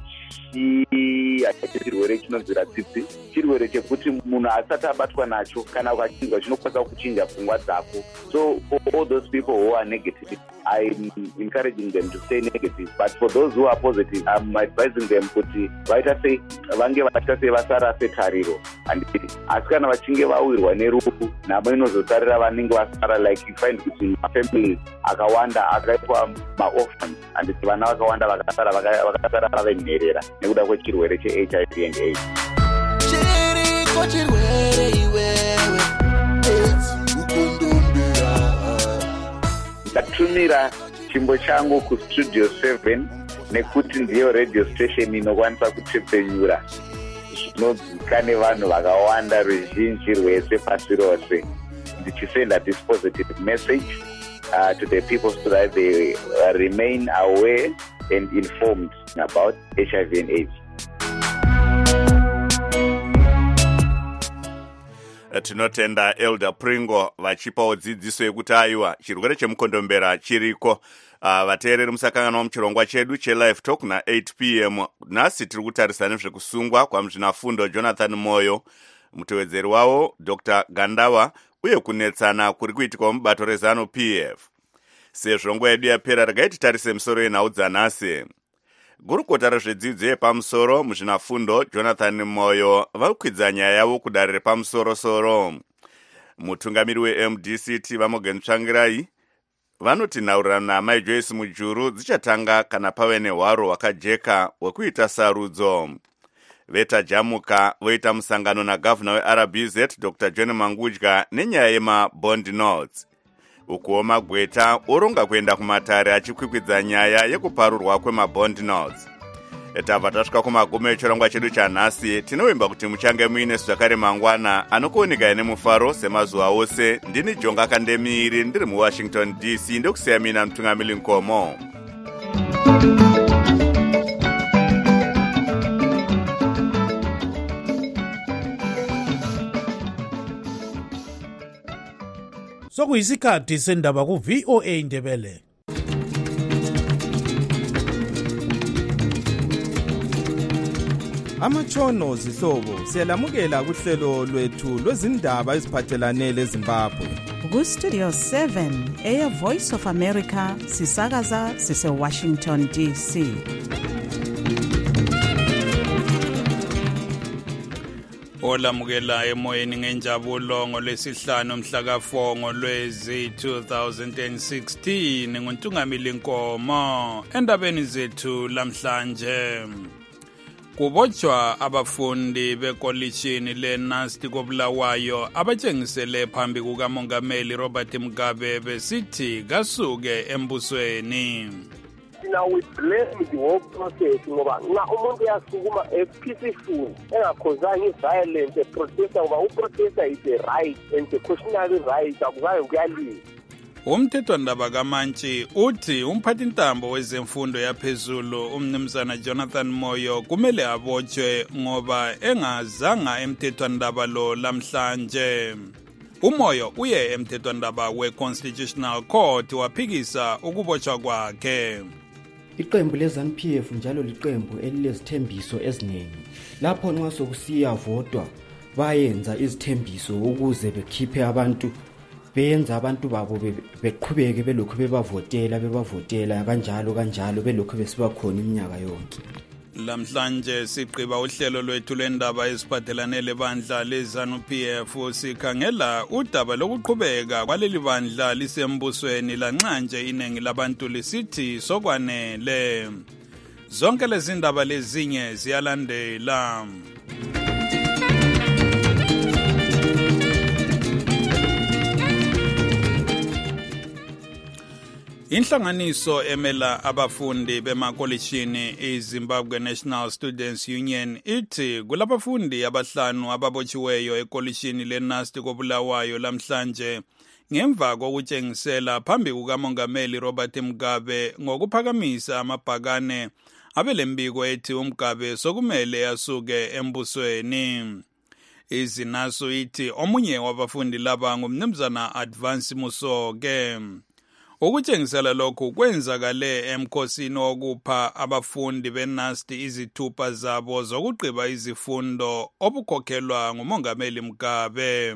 hachi chirwere chinonzwira tsitsi, chirwere chekuti munhu asati abatwa nacho kana ukachinjwa chinokwanisa kuchinja pfungwa dzako. So for all those people who are negative, I'm encouraging them to stay negative. But for those who are positive, I'm advising them kuti vaita sei vange vaita sei vasara setariro. And asi kana vachinge vawirwa nerufu, namo inozotarira vanenge vasara, like you find kuti mafamilies akawanda akaitwa maorphans, and vana vakawanda vakasara vakasara vavenherera nekuda kwechirwere che-H I V and AIDS. Chiriko chirwere iwewe, AIDS ukundumbira. Ndatumira chimbo changu kuStudio seven nekuti ndiyo radio station inokwanisa kutepfenyura zvinodzika nevanhu vakawanda ruzhinji rwese pasi rose, ndichisenda this positive message uh, to the people so that they uh, remain aware and informed about H I V and AIDS. Tinotenda Elder Pringo vachipawo dzidziso yekuti aiwa chirwere chemukondombera chiriko. Uh, vateereri musakangana muchirongwa chedu che-Live Talk na eight p m nhasi tiri kutarisa nezvekusungwa kwamuzvinafundo Jonathan Moyo, mutevedzeri wavo Doctor Gandawa, uye kunetsana kuri kuitika mubato reZanu P F. Sezvo nguva yedu yapera, regai titarise misoro yenhau dzanhasi. Gurukota rezvedzidzo yepamusoro muzvinafundo Jonathan Moyo vakwidza nyaya yavo kudare repamusoro-soro. Mutungamiri we-M D C T Vamogen Tsvangirai vanoti nhaurirano naamai Joyce Mujuru dzichatanga kana pave nehwaro hwakajeka hwekuita sarudzo. Vetajamuka voita musangano nagavhuna we-R B Z Doctor John Mangudya nenyaya yema-bond notes. Ukuwo Magweta oronga kuenda kumatare achikwikwidza nyaya yekuparurwa kwema-bond notes. tabva tasvika kumagumo echirongwa chedu chanhasi. Tinovimba kuti muchange muine zvakare mangwana anokuoneka nemufaro semazuva ose. Ndini Jonga Kandemiri ndiri muWashington D C ndokusiya mina Mutungamiri Nkomo. Sokuyisikhathi sendaba ku V O A Ndebele. Amatshono zihlobo siyalamukela kuhlelo lwethu lwezindaba eziphathelane leZimbabwe. Ku Studio seven Air Voice of America sisakaza sise Washington D C. Olamukela emoyeni ngenjabulo ngolwesihlanu mhla ka-four ngolwezi two thousand sixteen nguNtungamili Nkomo. Endabeni zethu lamhlanje, kubotshwa abafundi bekolishini le-Nasti koBulawayo abatshengisele phambi kukamongameli Robert Mugabe besithi kasuke embusweni. Now we blame the whole process ngoba nxa umuntu uyasukuma a peaceful engakhozanga i-violence protester ngoba uprotester is a right and a constitutional right akuzayo kuyaliwa. Umthethwandaba kaMantshi uthi umphathintambo wezemfundo yaphezulu umnumzana Jonathan Moyo kumele abotshwe ngoba engazanga emthethwandaba lo lamhlanje. Umoyo uye emthethwandaba we-Constitutional Court waphikisa ukubotshwa kwakhe. Iqembu le-ZANU P F njalo liqembu elilezithembiso eziningi. Lapho nxa sokusiya votwa bayenza izithembiso ukuze bekhiphe abantu, benza abantu babo beqhubeke belokhu bebavotela bebavotela kanjalo kanjalo belokhu besibakhona iminyaka yonke. Lamhlanje siqiba uhlelo lwethu lendaba eziphathelane lebandla le-ZANU P F sikhangela udaba lokuqhubeka kwaleli bandla lisembusweni lanxa nje iningi labantu lisithi sokwanele. Zonke lezi ndaba lezinye ziyalandela. Inhlanganiso emela abafundi bemakolishini iZimbabwe National Students Union ithi kulabafundi abahlanu ababotshiweyo ekolishini le-Nasti koBulawayo lamhlanje ngemva kokutshengisela phambi kukamongameli Robert Mugabe ngokuphakamisa amabhakane abelembiko ethi uMugabe sokumele asuke embusweni. Izinaso ithi omunye wabafundi laba ngumnumzana Advance Musoke. Ukutshengisela lokhu kwenzakale emkhosini wokupha abafundi be-Nasti izithupha zabo zokugqiba izifundo obukhokhelwa ngumongameli Mugabe.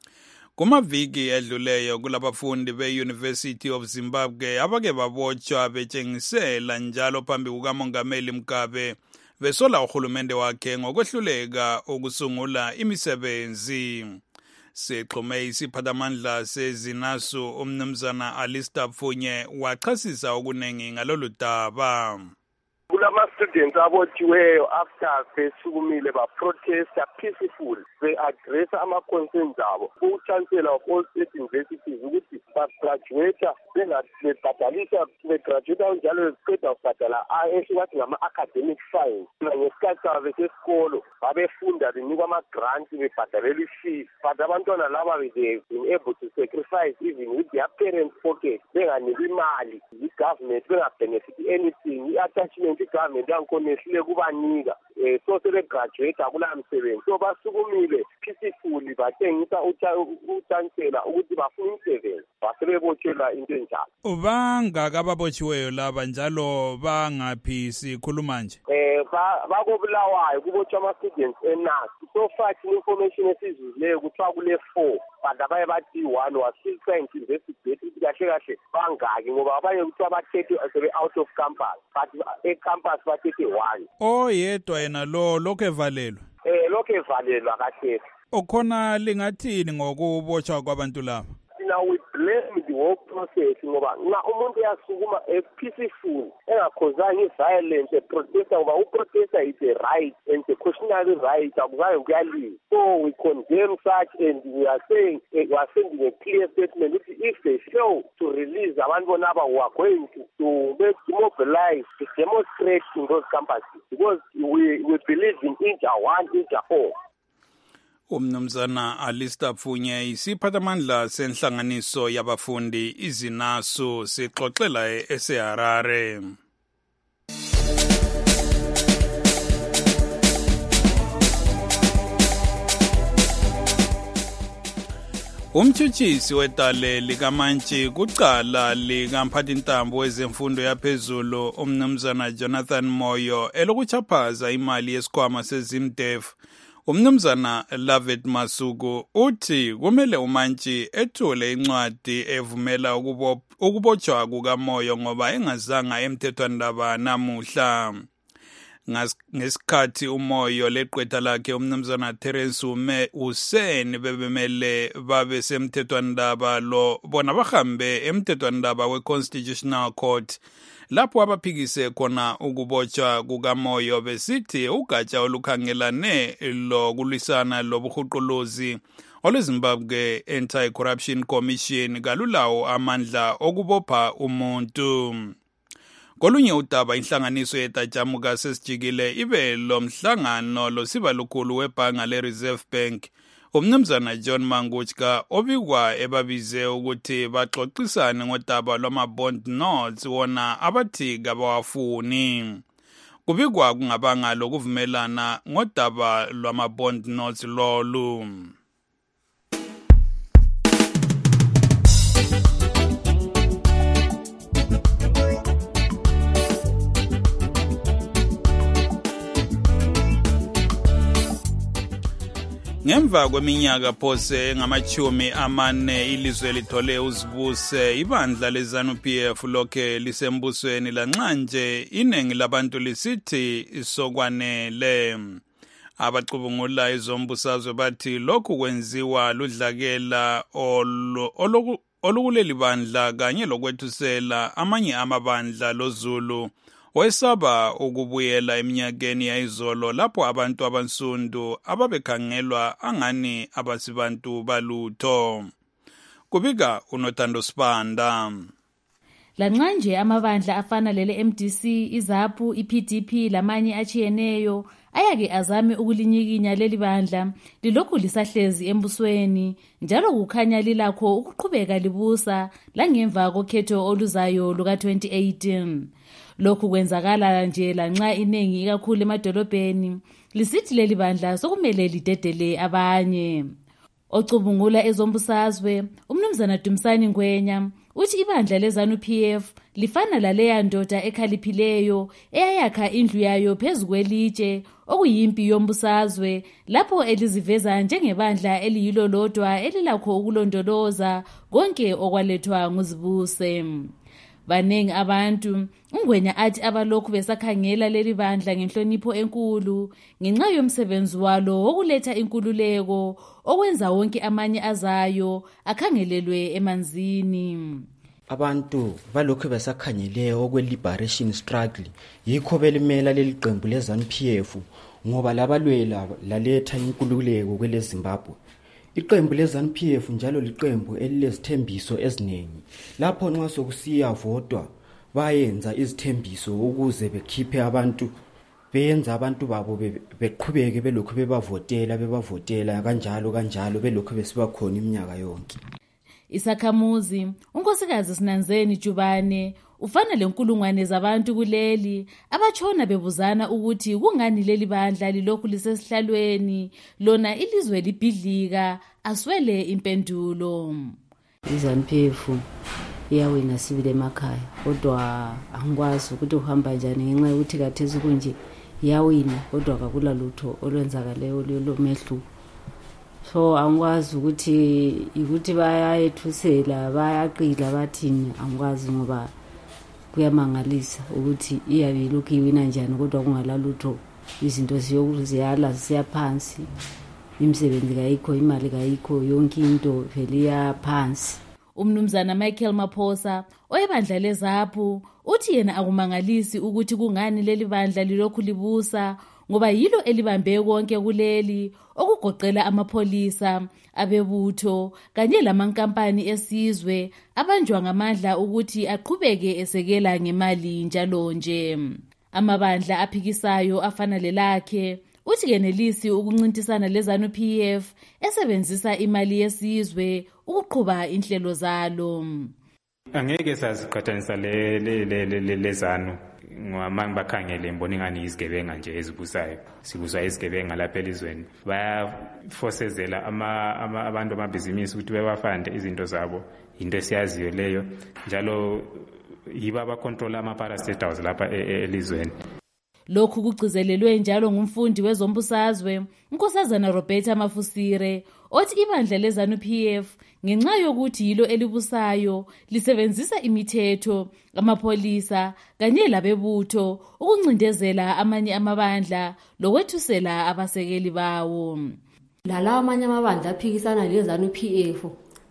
Kumaviki edluleyo kulabafundi be-University of Zimbabwe abake babotshwa betshengisela njalo phambi kukamongameli Mugabe besola uhulumende wakhe ngokwehluleka ukusungula imisebenzi. Sixhume isiphathamandla sezinasu umnumzana Alistair Mfunye wachasisa okunengi ngalolu daba. Kulama-students abotshiweyo after besukumile ba-protesta peaceful be-addressa ama-concerns abo ku-chancellor of all state universities ukuthi bagraduata bebhadalisa begraduata njalo beqeda kubhadala esiwathi ngama-academic fines. Ngesikhathi sabo besesikolo babefunda benikwa ama-grants bebhadalela i-fees, but abantwana laba they've been able to sacrifice even with their parents' pocket benganikwa imali i-government bengabenefit anything. I-attachment i-government yangikhonesihle kubanika um so sebegraduate akula msebenzi, so basukumile peacefully batshengisa uchancellor ukuthi bafuna umsebenzi basebebotshelwa into enjalo. Bangaka ababotshiweyo laba njalo bangaphi sikhuluma nje? um bakoBulawayo kubotshwa ama-students eNasti. So far information esizuzileyo kuthiwa kule four, but abaye bathi one was still trying to investigate ukuthi kahle kahle bangaki ngoba abanye kuthiwa bathethe sebe out of campus, but e-campus bathethe one. Oyedwa yena lo lokho evalelwa? Eh lokho evalelwa kahle. Okhona lingathini ngokubotshwa kwabantu laba? Now we blame blame the whole process ngoba nxa umuntu uyasukuma peaceful engakhozanga i-violence eprotesta ngoba uprotesta is a right and a cautionary right akukayo kuyaliwa. So we condemn such and we are saying uh, we are sending a clear statement that if they fail to release abantu bonaba who are going to, to make mobilize to demonstrate in those campuses because we, we believe in inja one, inja four. Umnumzana Alistair Pfunye isiphathamandla senhlanganiso yabafundi izinasu sixoxela eSeharare. Umtshutshisi wetale likamantshi kucala likamphathintambo wezemfundo yaphezulu umnumzana Jonathan Moyo elokuchaphaza imali yesikhwama seZimDef. Umnumzana Lavet Masuku uthi kumele umantshi ethule incwadi evumela ukubotshwa kukaMoyo ngoba engazanga emthethwandaba namuhla. Ngesikhathi uMoyo leqwetha lakhe umnumzana Terence Hussein bebemele babe semthethwandaba lo bona bahambe emthethwandaba we-Constitutional Court lapho abaphikise khona ukubotshwa kukaMoyo besithi ugatsha olukhangelane lokulwisana lobuhuquluzi olweZimbabwe Anti-Corruption Commission kalulawo amandla okubopha umuntu. Kolunye udaba inhlanganiso yetajamuka sesijikile ibe lo mhlangano losiba lukhulu webhanga le-Reserve Bank umnumzana John Manguchka obikwa ebabize ukuthi baxoxisane ngodaba lwama-bond notes wona abathi kabawafuni. Kubikwa kungabanga lokuvumelana ngodaba lwama-bond notes lolu. Ngemva kweminyaka phose ngamachumi amane ilizwe lithole uzibuse ibandla leZANU-P F lokhe lisembusweni lanxanje iningi labantu lisithi isokwanele. Abacubungula izombusazwe bathi lokhu kwenziwa ludlakela olukuleli bandla kanye lokwethusela amanye amabandla loZulu wesaba ukubuyela eminyakeni yayizolo lapho abantu abansundu ababekhangelwa angani abasibantu balutho. Kubika uNothando Sibanda. Lanxanje amabandla afana lele M D C, iZAPU, iP D P lamanye achiyeneyo ayake azame ukulinyikinya leli bandla lilokhu lisahlezi embusweni njalo kukhanya lilakho ukuqhubeka libusa langemva kokhetho oluzayo luka twenty eighteen. Lokhu kwenzakala nje lanxa iningi ikakhulu emadolobheni lisithi leli bandla sokumele lidedele abanye. Ocubungula ezombusazwe umnumzana Dumsani Ngwenya uthi ibandla leZANU-P F lifana laleya ndoda ekhaliphileyo eyayakha indlu yayo phezu kwelitshe okuyimpi yombusazwe lapho eliziveza njengebandla eliyilo lodwa elilakho ukulondoloza konke okwalethwa nguzibuse. Banengi abantu uNgwenya athi abalokhu besakhangela leli bandla ngenhlonipho enkulu ngenxa yomsebenzi walo wokuletha inkululeko okwenza wonke amanye azayo akhangelelwe emanzini. Abantu balokhu besakhangele okwe-liberation struggle yikho belimela leli qembu leZANU-P F ngoba labalwela laletha inkululeko kwele Zimbabwe. Iqembu leZANU-P F njalo liqembu elilezithembiso eziningi lapho nxa sokusiya vodwa bayenza izithembiso ukuze bekhiphe abantu beyenza abantu babo beqhubeke belokhu bebavotela bebavotela kanjalo kanjalo belokhu besibakhona iminyaka yonke. Isakhamuzi unkosikazi Sinanzeni Jubane ufana lenkulungwane zabantu kuleli abachona bebuzana ukuthi kungani leli bandla lilokhu lisesihlalweni lona ilizwe libhidlika aswele impendulo. iZANU-P F iyawina sibile emakhaya kodwa angikwazi ukuthi uhamba njani ngenxa yokuthi kathesi kunje iyawina kodwa akula lutho olwenzakaleyo lomehluko. So angikwazi ukuthi ukuthi bayayethusela bayaqila bathini angikwazi ngoba kuyamangalisa ukuthi iyabe lokhu iwina njani kodwa kungalalutho izinto ziyala ziyaphansi imisebenzi kayikho imali kayikho yonke into vele iyaphansi. Umnumzana Michael Maphosa oyebandla leZAPU uthi yena akumangalisi ukuthi kungani leli bandla lilokhu libusa ngoba yilo elibambe konke kuleli okugoqela amapholisa, abebutho kanye lamankampani esizwe abanjwa ngamandla ukuthi aqhubeke esekela ngemali njalo nje. Amabandla aphikisayo afana lelakhe uthi kenelisi ukuncintisana leZANU-P F esebenzisa imali yesizwe ukuqhuba inhlelo zalo. Angeke saziqhathanisa le le le leZANU ngoba bakhangele imboni ngani izigebenga nje ezibusayo. Sibuswa izigebenga lapha elizweni. Bayafosezela ama abantu amabhizinisi ukuthi bebafande izinto zabo. Into esiyaziyo leyo njalo yiba abacontrol ama-parastatals lapha elizweni. Lokhu kugcizelelwe njalo ngumfundi wezombusazwe uNkosazana Roberta Mafusire othi ibandla leZANU-P F ngenxa yokuthi yilo elibusayo lisebenzisa imithetho, amapholisa kanye labebutho ukuncindezela amanye amabandla lokwethusela abasekeli bawo. Lalawa amanye amabandla aphikisana leZANU-P F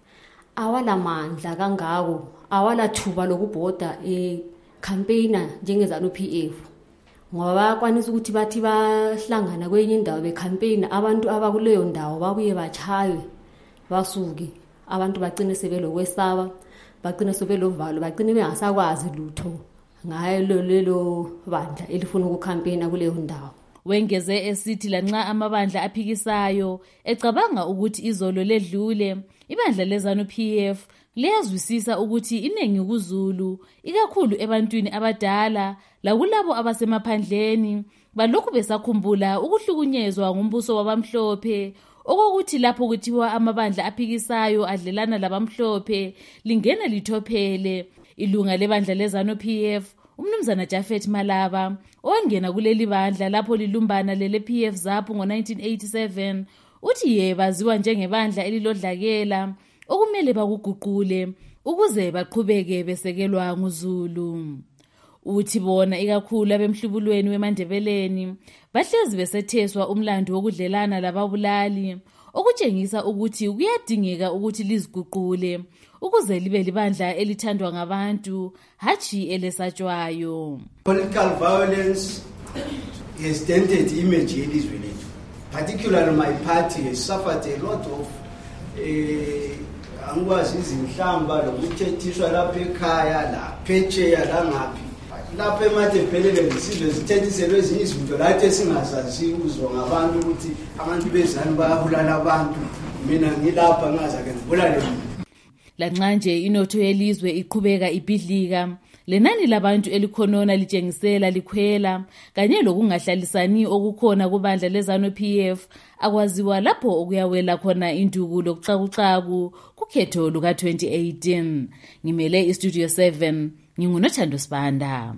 awalamandla kangako, awala thuba lokubhoda e-campaigner njengeZANU-P F. Ngoba bayakwanisa ukuthi bathi bahlangana kwenye indawo be-campaign abantu abakuleyo ndawo babuye bachaywe basuke abantu bagcine sebelokwesaba bagcine sebelovalo bagcine bengasakwazi lutho ngayo lelo bandla elifuna ukucampaigna kuleyo ndawo. Wengeze esithi lanxa amabandla aphikisayo ecabanga ukuthi izolo ledlule ibandla leZANU-P F liyazwisisa ukuthi inengi kuZulu ikakhulu ebantwini abadala lakulabo abasemaphandleni balokhu besakhumbula ukuhlukunyezwa ngumbuso wabamhlophe okokuthi lapho kuthiwa amabandla aphikisayo adlelana labamhlophe lingena lithophele. Ilunga lebandla leZANU-P F umnumzana Jafet Malaba owangena kuleli bandla lapho lilumbana lele P F ZAPU ngo nineteen eighty-seven uthi ye baziwa njengebandla elilodlakela okumele bakuguqule ukuze baqhubeke besekelwa nguZulu. Uthi bona ikakhulu abemhlubulweni weMandebeleni bahlezi besetheswa umlando wokudlelana lababulali okutshengisa ukuthi kuyadingeka ukuthi liziguqule ukuze libe libandla elithandwa ngabantu hachi elesatshwayo. Political violence has dented image yelizwe lethu. Particularly my party has suffered a lot of uh, angwazi izinhlamba lokuthethiswa lapha ekhaya la phetsheya la ngaphi lapha eMadebeleni isizwe zithethiselwe ezinye izinto lathi esingazazi uzwa ngabantu ukuthi abantu beZANU bayabulala abantu mina ngilapha ngaza ke ngibulale. Lanxa nje inotho yelizwe iqhubeka ibhidlika lenani labantu elikhonona litshengisela likhwela kanye lokungahlalisani okukhona kubandla leZANU-P F akwaziwa lapho okuyawela khona induku lokuxakuxaku kukhetho luka twenty eighteen. Ngimele iStudio seven ngingunothando Sibanda.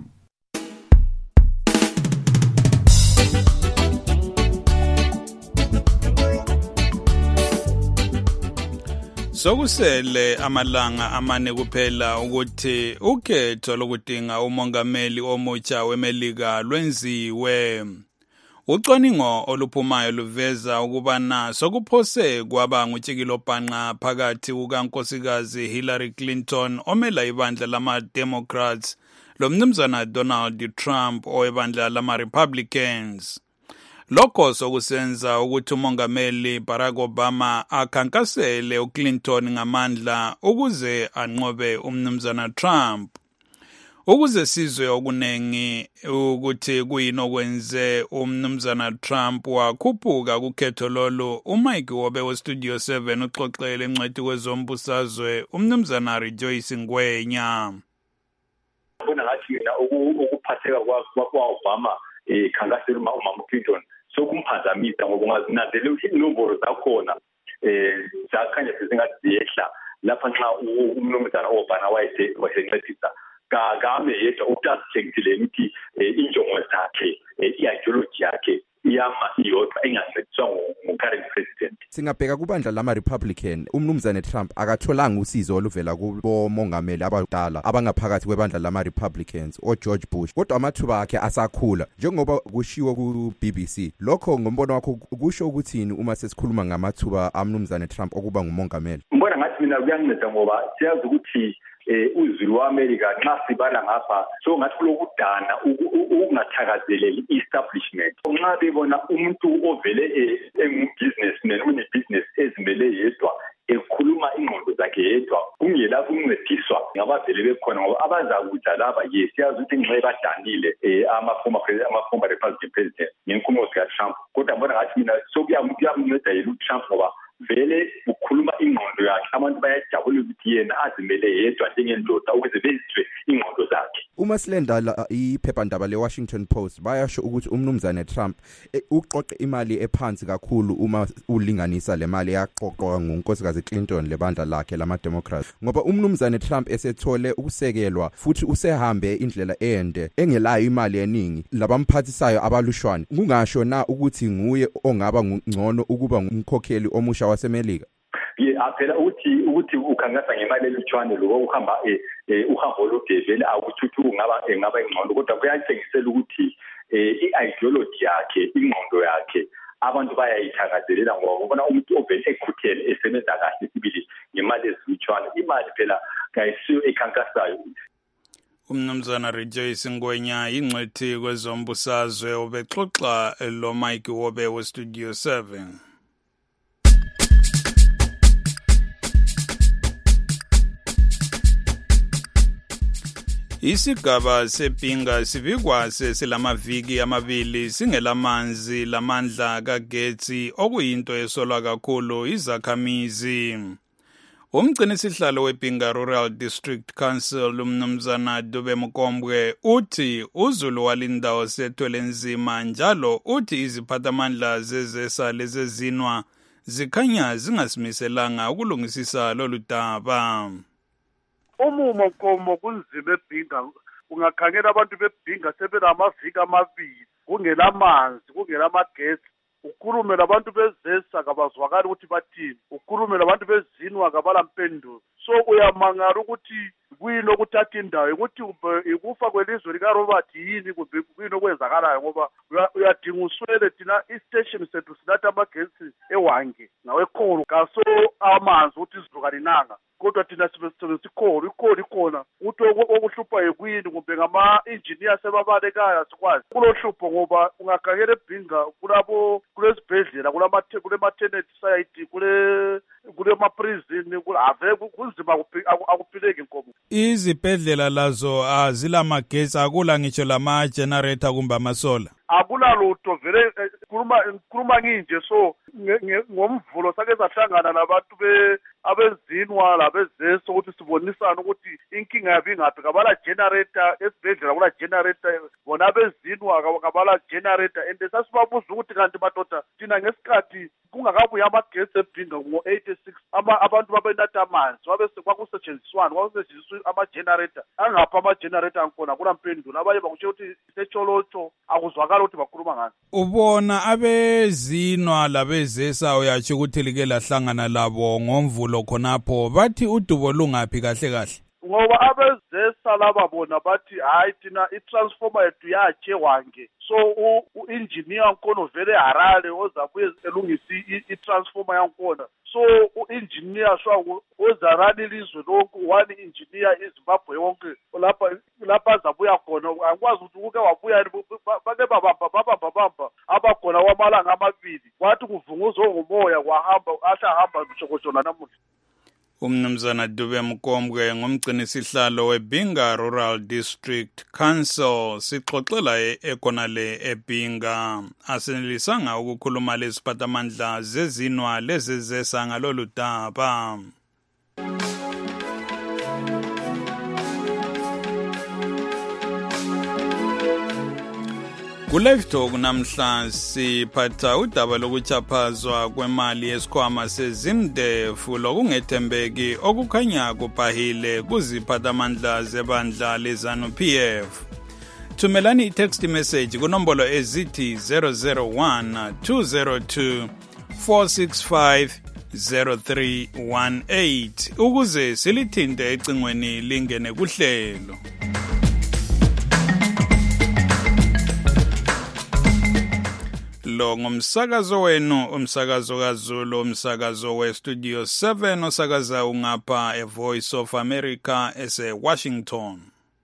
Sokusele amalanga amane kuphela ukuthi ukhetho lokudinga umongameli omutsha weMelika lwenziwe. Ucwaningo oluphumayo luveza ukubana sokuphose kwaba ngutshikilobhanqa phakathi kukankosikazi Hillary Clinton omela ibandla lama-Democrats lomnumzana Donald Trump owebandla lama-Republicans. Lokho sokusenza ukuthi umongameli Barack Obama akhankasele uClinton ngamandla ukuze anqobe umnumzana Trump. Ukuze sizwe okunengi ukuthi kuyini okwenze umnumzana Trump wakhuphuka kukhetho lolu, uMike Wobe weStudio seven uxoxele incwadi kwezombusazwe umnumzana Rejoice Ngwenya. Bona ngathi yena ukuphatheka kwa-Obama ekhankasela uMama Clinton sokumphazamisa ngoba ungazinanzela ukuthi inombolo zakhona eh zakhanya sezingathi ziyehla lapha nxa umnumzana Obama wayesencedisa kagame yedwa ukuthi asithengile ukuthi injongo zakhe i-ideology yakhe iyama iyodwa engancediswa ngu-current president. Singabheka kubandla lama-Republican, umnumzane Trump akatholanga usizo oluvela kubomongameli abadala abangaphakathi kwebandla lama-Republicans o-George Bush, kodwa amathuba akhe asakhula njengoba kushiwo ku-B B C. Lokho ngombono wakho kusho ukuthini uma sesikhuluma ngamathuba amnumzane Trump okuba ngumongameli? Mbona ngathi mina kuyanginceda ngoba siyazi ukuthi eh uzulu wa-America nxa sibala ngapha so ngathi kulokudana ukungathakazeleli i-establishment. Nxa bebona umuntu ovele engu-businessman une-business ezimele yedwa ekhuluma ingqondo zakhe yedwa kungela kuncediswa ngabavele bekhona ngoba abazakuja laba yes siyazi ukuthi nxa badanile ama-former ama-former Republican president ngenkumo zika-Trump, kodwa mbona ngathi mina sokuyamnceda yena uTrump ngoba vele ukhuluma ingqondo yakhe abantu bayajabula ukuthi yena azimele yedwa njengendoda ukuze bezizwe ingqondo zakhe. Uma silenda iphephandaba le-Washington Post bayasho ukuthi umnumzane Trump uqoqe imali ephansi kakhulu uma ulinganisa le mali yaqoqwa ngunkosikazi Clinton lebandla lakhe lama-Democrats, ngoba umnumzane Trump esethole ukusekelwa futhi usehambe indlela ende engelayo imali eningi labamphathisayo abalushwane. Kungasho na ukuthi nguye ongaba ngcono ukuba ngumkhokheli omusha waseMelika? Ye aphela ukuthi ukuthi ukhangasa ngemali elutshwane lo uhamba eh uhambo olude vele akuthuthu ngaba engaba ingcono, kodwa kuyatshengisela ukuthi eh i-ideology yakhe ingqondo yakhe abantu bayayithakazelela ngoba ubona umuntu ovele ekhuthele esebenza kahle sibili ngemali ezilutshwane. Imali phela kayisiyo ekhankasayo. Umnumzana Rejoice Ngwenya ingcwethi kwezombusazwe ubexoxa lo Mike Wobe we Studio seven. Isigaba sepinga sivikwa selamaviki amabili singelamanzi lamandla kagetsi okuyinto esolwa kakhulu izakhamizi. Umgcinisihlalo wePinga Rural District Council umnumzana Dube Mkombwe uthi uzulu walindawo sethwele nzima njalo uthi iziphathamandla zezesa lezezinwa zikhanya zingasimiselanga ukulungisisa lolu daba. Umumo nkomo kunzima eBhinga, ungakhangela abantu beBhinga sebenamaviki amabili kungela amanzi kungela amagetsi. Ukhulume labantu bezesa kabazwakala ukuthi bathini, ukhulume labantu bezinwa kabala mpendulo. So uyamangala ukuthi kuyini okuthatha indawo ukuthi ikufa kwelizwe lika Robert yini kumbe kuyini okwenzakalayo ngoba uyadinga uswele thina i-station sethu sinatha amagetsi ewange nawekholo kaso amanzi ukuthi izizukalinanga, kodwa thina sibesebenzisa ikholo ikholo ikhona ukuthi okuhlupha yikuyini kumbe ngama-engineer sebabalekayo sikwazi kulohlupho ngoba ungakhangela eBhinga kulabo kulesibhedlela kule-maternity site kule kule-maprison ave kunzima akuphileki nkomo. Izibhedlela lazo azilamagetsi akula ngitsho lama-generator kumbe amasola? Akulalutho vele khuluma khuluma nginje so ngomvulo sake sahlangana nabantu be abezinwa labezeso ukuthi sibonisana ukuthi inkinga yabi ngaphi kabala generator esibhedlela kula generator bona bezinwa kabala generator and sasibabuza ukuthi kanti madoda thina ngesikhathi kungakabuya amagetsi eBhinga ngo eighty-six ama abantu babenatha amanzi wabe kwakusetshenziswana kwakusetshenziswa ama-generator angapha ama-generator angkhona kulampendulo abanye bakutsho ukuthi secholotsho akuzwakala ukuthi bakhuluma ngani. Ubona abezinwa labezesa uyatsho ukuthi like lahlangana labo ngomvulo khonapho bathi udubo lungaphi kahle kahle? Ngoba abezesa laba bona bathi hayi thina i-transformer yethu yakhe wange so u-engineer nkono vele Harare ozabuye elungisi i-transformer yankona so u-engineer shwa ozarani ilizwe lonke one engineer iZimbabwe yonke lapha lapha azabuya khona angikwazi ukuthi uke wabuya bake babamba babamba bamba abakhona kwamalanga amabili kwathi kuvunguzwa ngomoya kwahamba ahlahamba mshokotshona namuhla. Umnumzana Dube Mkombwe ngumgcinisihlalo weBhinga Rural District Council sixoxela ekonale eBhinga asenelisanga ukukhuluma lesiphathamandla zezinwa lezezesa ngalolu daba. Ku-Live Talk namhla siphatha udaba lokuchaphazwa kwemali yesikhwama sezimdefu lokungethembeki okukhanya kubhahile kuziphathamandla zebandla leZANU-P F. thumelani i-text message kunombolo ezithi zero zero one two zero two four six five zero three one eight ukuze silithinte ecingweni lingene kuhlelo. Lo ngumsakazo wenu, umsakazo kaZulu, umsakazo we Studio seven osakaza ungapha e Voice of America ese Washington.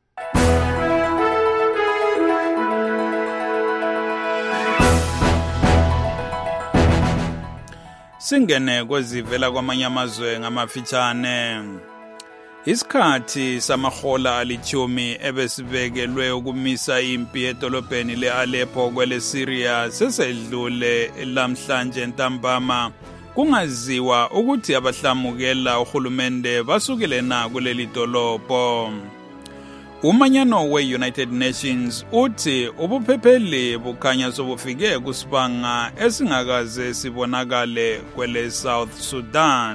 Singene kwezivela kwamanye amazwe ngamafitshane. Isikhathi samahola alithumi ebesibekelwe ukumisa impi edolobheni le-Aleppo kwele Syria sesedlule lamhlanje ntambama, kungaziwa ukuthi abahlamukela uhulumende basukile na kuleli dolobho. Umanyano we-United Nations uthi ubuphepheli bukhanya sobufike kusibanga esingakaze sibonakale kwele South Sudan.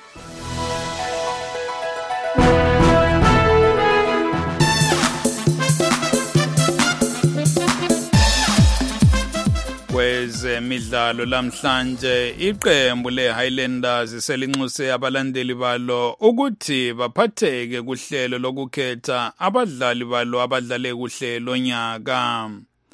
Kwezemidlalo lamhlanje iqembu le-Highlanders selinxuse abalandeli balo ukuthi baphatheke kuhlelo lokukhetha abadlali balo abadlale kuhle lonyaka.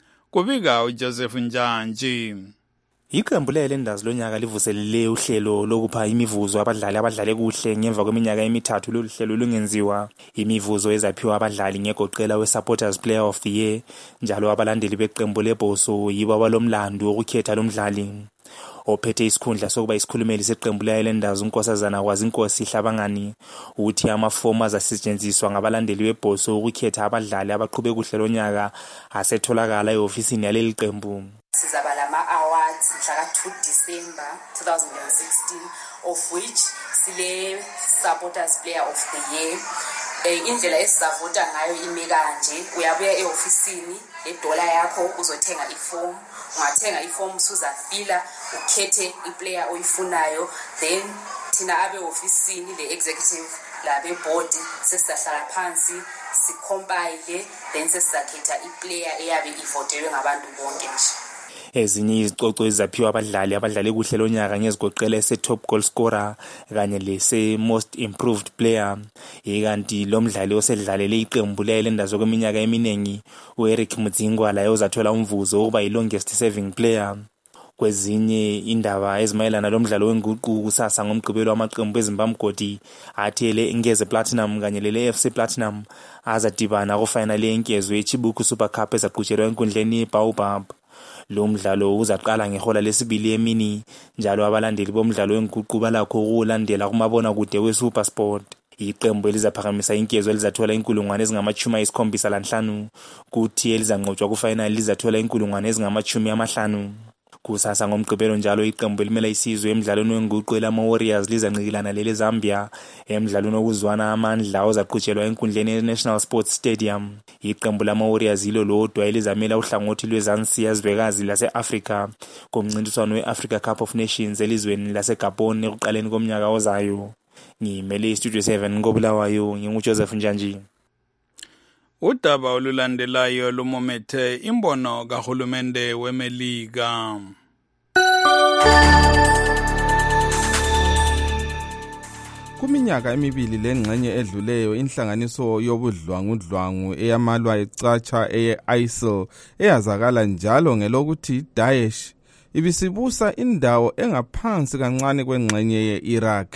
Kubika uJoseph Njanji. Iqembu le-Highlanders lonyaka livuselele uhlelo lokupha imivuzo abadlali abadlale kuhle ngemva kweminyaka emithathu lolu hlelo lungenziwa. Imivuzo ezaphiwa abadlali ngegoqela we-Supporters Player of the Year, njalo abalandeli beqembu lebhoso yibo abalomlando wokukhetha lomdlali. Ophethe isikhundla sokuba isikhulumeli seqembu le-Highlanders unkosazana kwaZinkosi Hlabangani uthi amafomu azasetshenziswa ngabalandeli bebhoso ukukhetha abadlali abaqhube kuhle lonyaka asetholakala e-ofisini yaleli qembu. Sizaba lama awards mhla two December twenty sixteen, of which sile Supporters Player of the Year. Eh indlela esizavota ngayo ime kanje, uyabuya e-ofisini ledola yakho uzothenga iform, ungathenga iform usuzafila ukhethe iplayer oyifunayo, then thina abe ofisini le executive labe board sesihlala phansi sicompile, then sesizakhetha iplayer eyabe ivotelwe ngabantu bonke nje. Ezinye izicoco ezaphiwa abadlali abadlale kuhle lonyaka ngezigoqela ese-top goal scorer kanye lese-most improved player. Ikanti lo mdlali osedlalele iqembu le-Highlanders okweminyaka eminingi u-Eric Mudzingwa laye uzathola umvuzo wokuba yi-longest serving player. Kwezinye indaba ezimayelana lomdlalo wenguqu kusasa ngomgqibelo wamaqembu eZimbabwe athele Ingeze Platinum kanye lele F C Platinum azadibana kufinal yenkezo yeChibuku Super Cup ezaqhutshelwa enkundleni yeBaobab. Lo mdlalo uzaqala ngehola lesibili emini, njalo abalandeli bomdlalo wenguqu balakho ukulandela kumabona kude weSuperSport. Iqembu elizaphakamisa inkezo elizathola inkulungwane ezingamachumi ayisikhombisa lanhlanu, kuthi elizanqotshwa kufinal lizathola inkulungwane ezingamachumi amahlanu. Kusasa ngomgqibelo njalo iqembu elimela isizwe emidlalweni wenguqu elama-Warriors lizancikilana lele Zambia emidlalweni okuzwana amandla ozaqhutshelwa enkundleni ye-National Sports Stadium. Iqembu lama-Warriors yilo lodwa elizamela uhlangothi lwezansi yazwekazi lase-Afrika kumncintiswano we-Africa Cup of Nations elizweni laseGabon ekuqaleni komnyaka ozayo. Ngimele iStudio seven ngobulawayo nginguJoseph Njanji. Udaba olulandelayo lumomethe imbono kahulumende weMelika. Kuminyaka emibili lengxenye edluleyo inhlanganiso yobudlwangudlwangu eyamalwa ecatsha eye-ISIL eyazakala njalo ngelokuthi Daesh ibisibusa indawo engaphansi kancane kwengxenye ye-Iraq.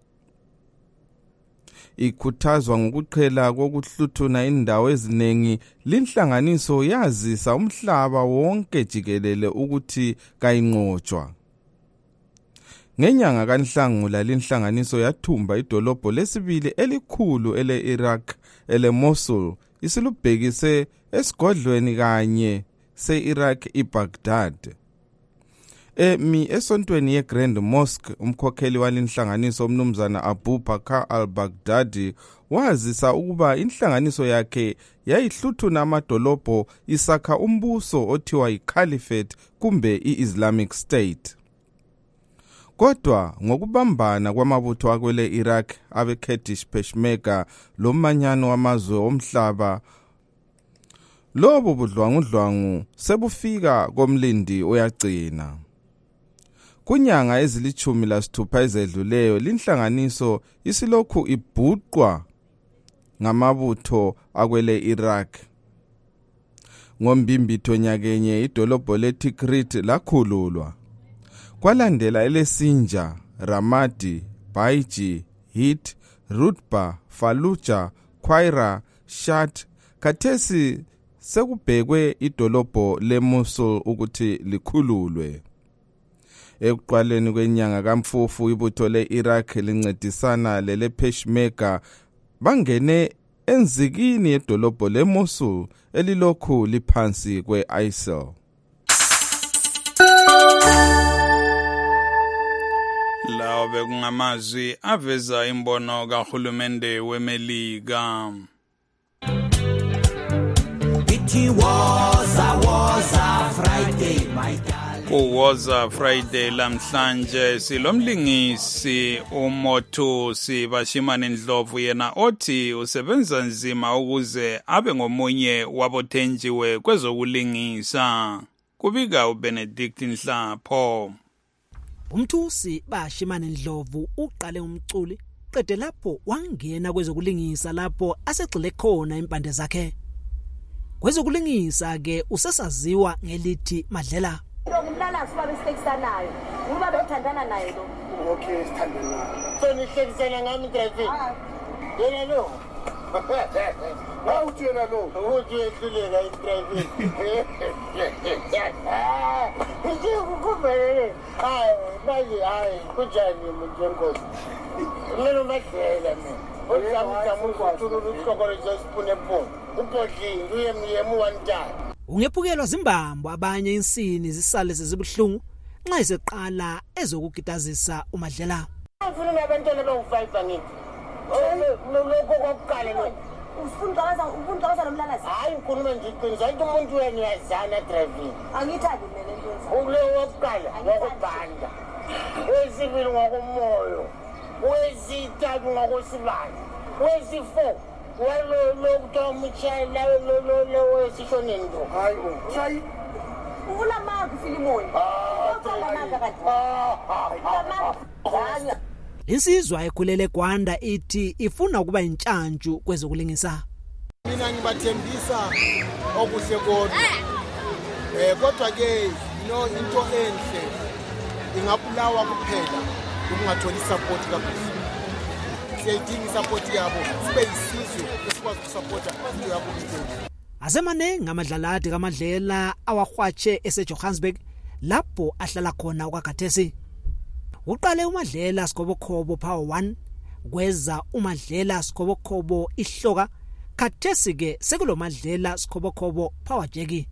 Ikhuthazwa ngokuqhela kokuhluthuna indawo eziningi, linhlanganiso yazisa umhlaba wonke jikelele ukuthi kayinqotshwa. Ngenyanga kaNhlangula linhlanganiso yathumba idolobho lesibili elikhulu ele-Iraq ele-Mosul isilubhekise esigodlweni kanye se-Iraq iBaghdad. Emi esontweni ye-Grand Mosque umkhokheli walinhlanganiso umnumzana Abu Bakr al-Baghdadi wazisa ukuba inhlanganiso yakhe yayihluthuna amadolobho isakha umbuso othiwa yi-Caliphate kumbe i-Islamic State. Kodwa ngokubambana kwamabutho akwele Iraq abe-Kurdish Peshmerga lomanyano wamazwe omhlaba lobo budlwangudlwangu sebufika komlindi oyagcina. Kunyanga ezilichumi lasithupha ezedluleyo linhlanganiso isilokhu ibhuqwa ngamabutho akwele Iraq. Ngombimbitho nyakenye idolobho leTikrit lakhululwa. Kwalandela eleSinja, Ramadi, Baiji, Hit, Rutba, Fallujah, Qaira, Shat. Kathesi sekubhekwe idolobho leMosul ukuthi likhululwe. Ekuqaleni kwenyanga kaMfufu ibutho le-Iraq lincedisana lele Peshmerga bangene enzikini yedolobho leMosul elilokhu liphansi kwe-I S I L. Lawo bekungamazwi aveza imbono kahulumende weMelika. It was a was a Friday, my darling. Kuwoza Friday lamhlanje silomlingisi uMothu Sibashimane Ndlovu yena othi usebenza nzima ukuze abe ngomunye wabothenjiwe kwezokulingisa. Kubika uBenedict Nhlapho. Umthusi Bashimane Ndlovu uqale umculi qede lapho wangena kwezokulingisa lapho asegcile khona impande zakhe. Kwezokulingisa ke usesaziwa ngelithi Madlela. Ngumlala siba besihlekisanayo. Uba bethandana naye lo. Okay, sithandana. So nihlekisana ngami drive. Yena lo. Awuthi yena lo. Uthi ehluleka i-drive. Nje ukuvele. Hayi, bayi hayi, kunjani umuntu wenkosi. Mina Madlela mina. Ungephukelwa zimbambo abanye insini zisale sezibuhlungu nxa iseqala ezokugidazisa uMadlela. Ufuna nabantwana be-five ngithi. Lokho kokuqala lo. Ufuna ucaza ufuna ucaza nomlalazi. Hayi ngikhuluma nje iqiniso ukuthi umuntu wena uyazana driving. Angithandi mina lento yenza. Ulo wokuqala ngokubanda. Wesibili ngokumoyo. Wesithathu ngokosibani. Wesifo walo lokuthiwa umtshayela lo lo lo wesishoneni lo. Hayi o. Chayi. Ufuna manga Filimoni. Ucela manga kanti. Manga. Insizwa ekhulele Gwanda ithi ifuna ukuba intshantshu kwezokulingisa. Mina ngibathembisa okuhle kodwa. Eh kodwa ke no into enhle ingabulawa kuphela ukungatholi support kakhulu. Siyadinga support yabo sibe isizwe esikwazi ukusupporta into yabo into. Asemanengi amadlalati kaMadlela awahwatshe eseJohannesburg lapho ahlala khona uKagathesi. Uqale uMadlela Sikobokhobo Power one kweza uMadlela Sikobokhobo ihloka khathesi ke sekulo Madlela Sikobokhobo Power Jeki.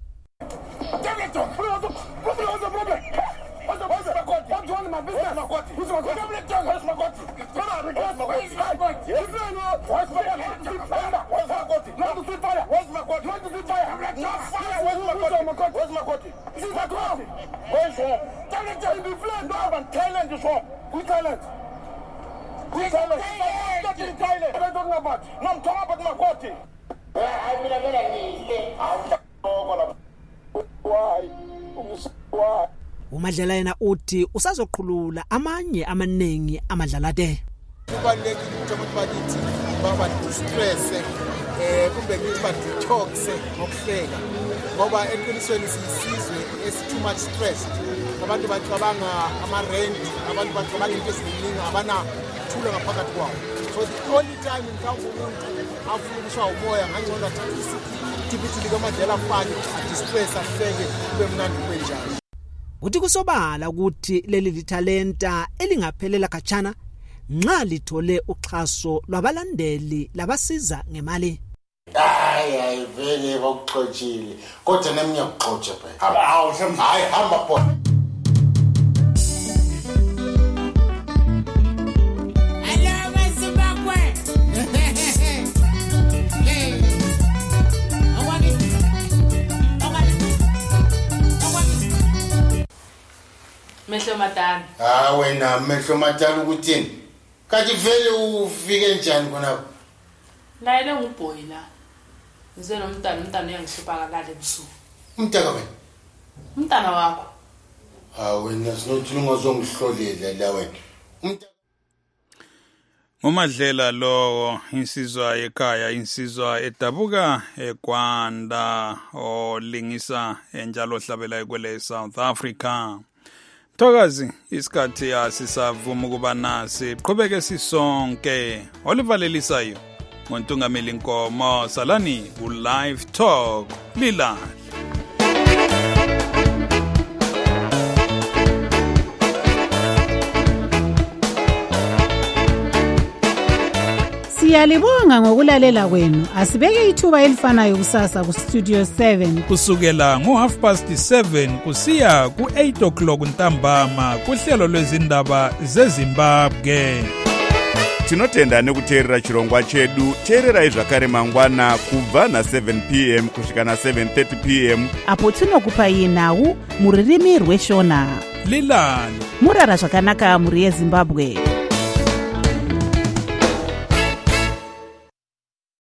uMadlela yena uthi usazoqhulula amanye amaningi amadlalate. Kubalulekile ukuthi abantu bakithi baba distress eh kumbe ngithi ba detox ngokuhleka ngoba eqinisweni sisizwe esi too much stress. Abantu bacabanga ama rent, abantu bacabanga into eziningi abana thula ngaphakathi kwawo. So the only time ngikho umuntu afundiswa umoya ngangcono athatha isiphithi likaMadlela afanye distress ahleke kube mnandi kwenjani. Uthi kusobala ukuthi leli lithalenta elingaphelela kachana nxa lithole uxhaso lwabalandeli labasiza ngemali. Hayi hayi vele bokuxoxile kodwa nami ngiyakuxoxa phela. Hawu hayi hamba phona. Mehlo matana. Ah wena mehlo matana ukuthini? Kathi vele ufike njani khona? La ile ngubhoyi la. Ngizwe nomntana umntana uyangihlupha kalale ebusuku. Umntaka wena. Umntana wakho. Ha wena sinothi ungazongihlolela la wena. Umadlela lowo insizwa ekhaya insizwa edabuka eGwanda olingisa enjalo hlabela kwele South Africa. Thokazi isikhathi asisavuma ukuba nasi qhubeke sisonke olivalelisayo ngontungameli inkomo salani ku live talk lila Siyalibonga ngokulalela kwenu. Asibeke ithuba elifanayo kusasa ku Studio seven kusukela ngo half past seven kusiya ku eight o'clock ntambama kuhlelo lwezindaba zeZimbabwe. Tinotenda nekuteerera chirongwa chedu. Teererai zvakare mangwana kubva na seven p m kusvika na seven thirty p m apo tinokupa nhau muririmi rweshona. Lilani Murara zvakanaka muri yeZimbabwe.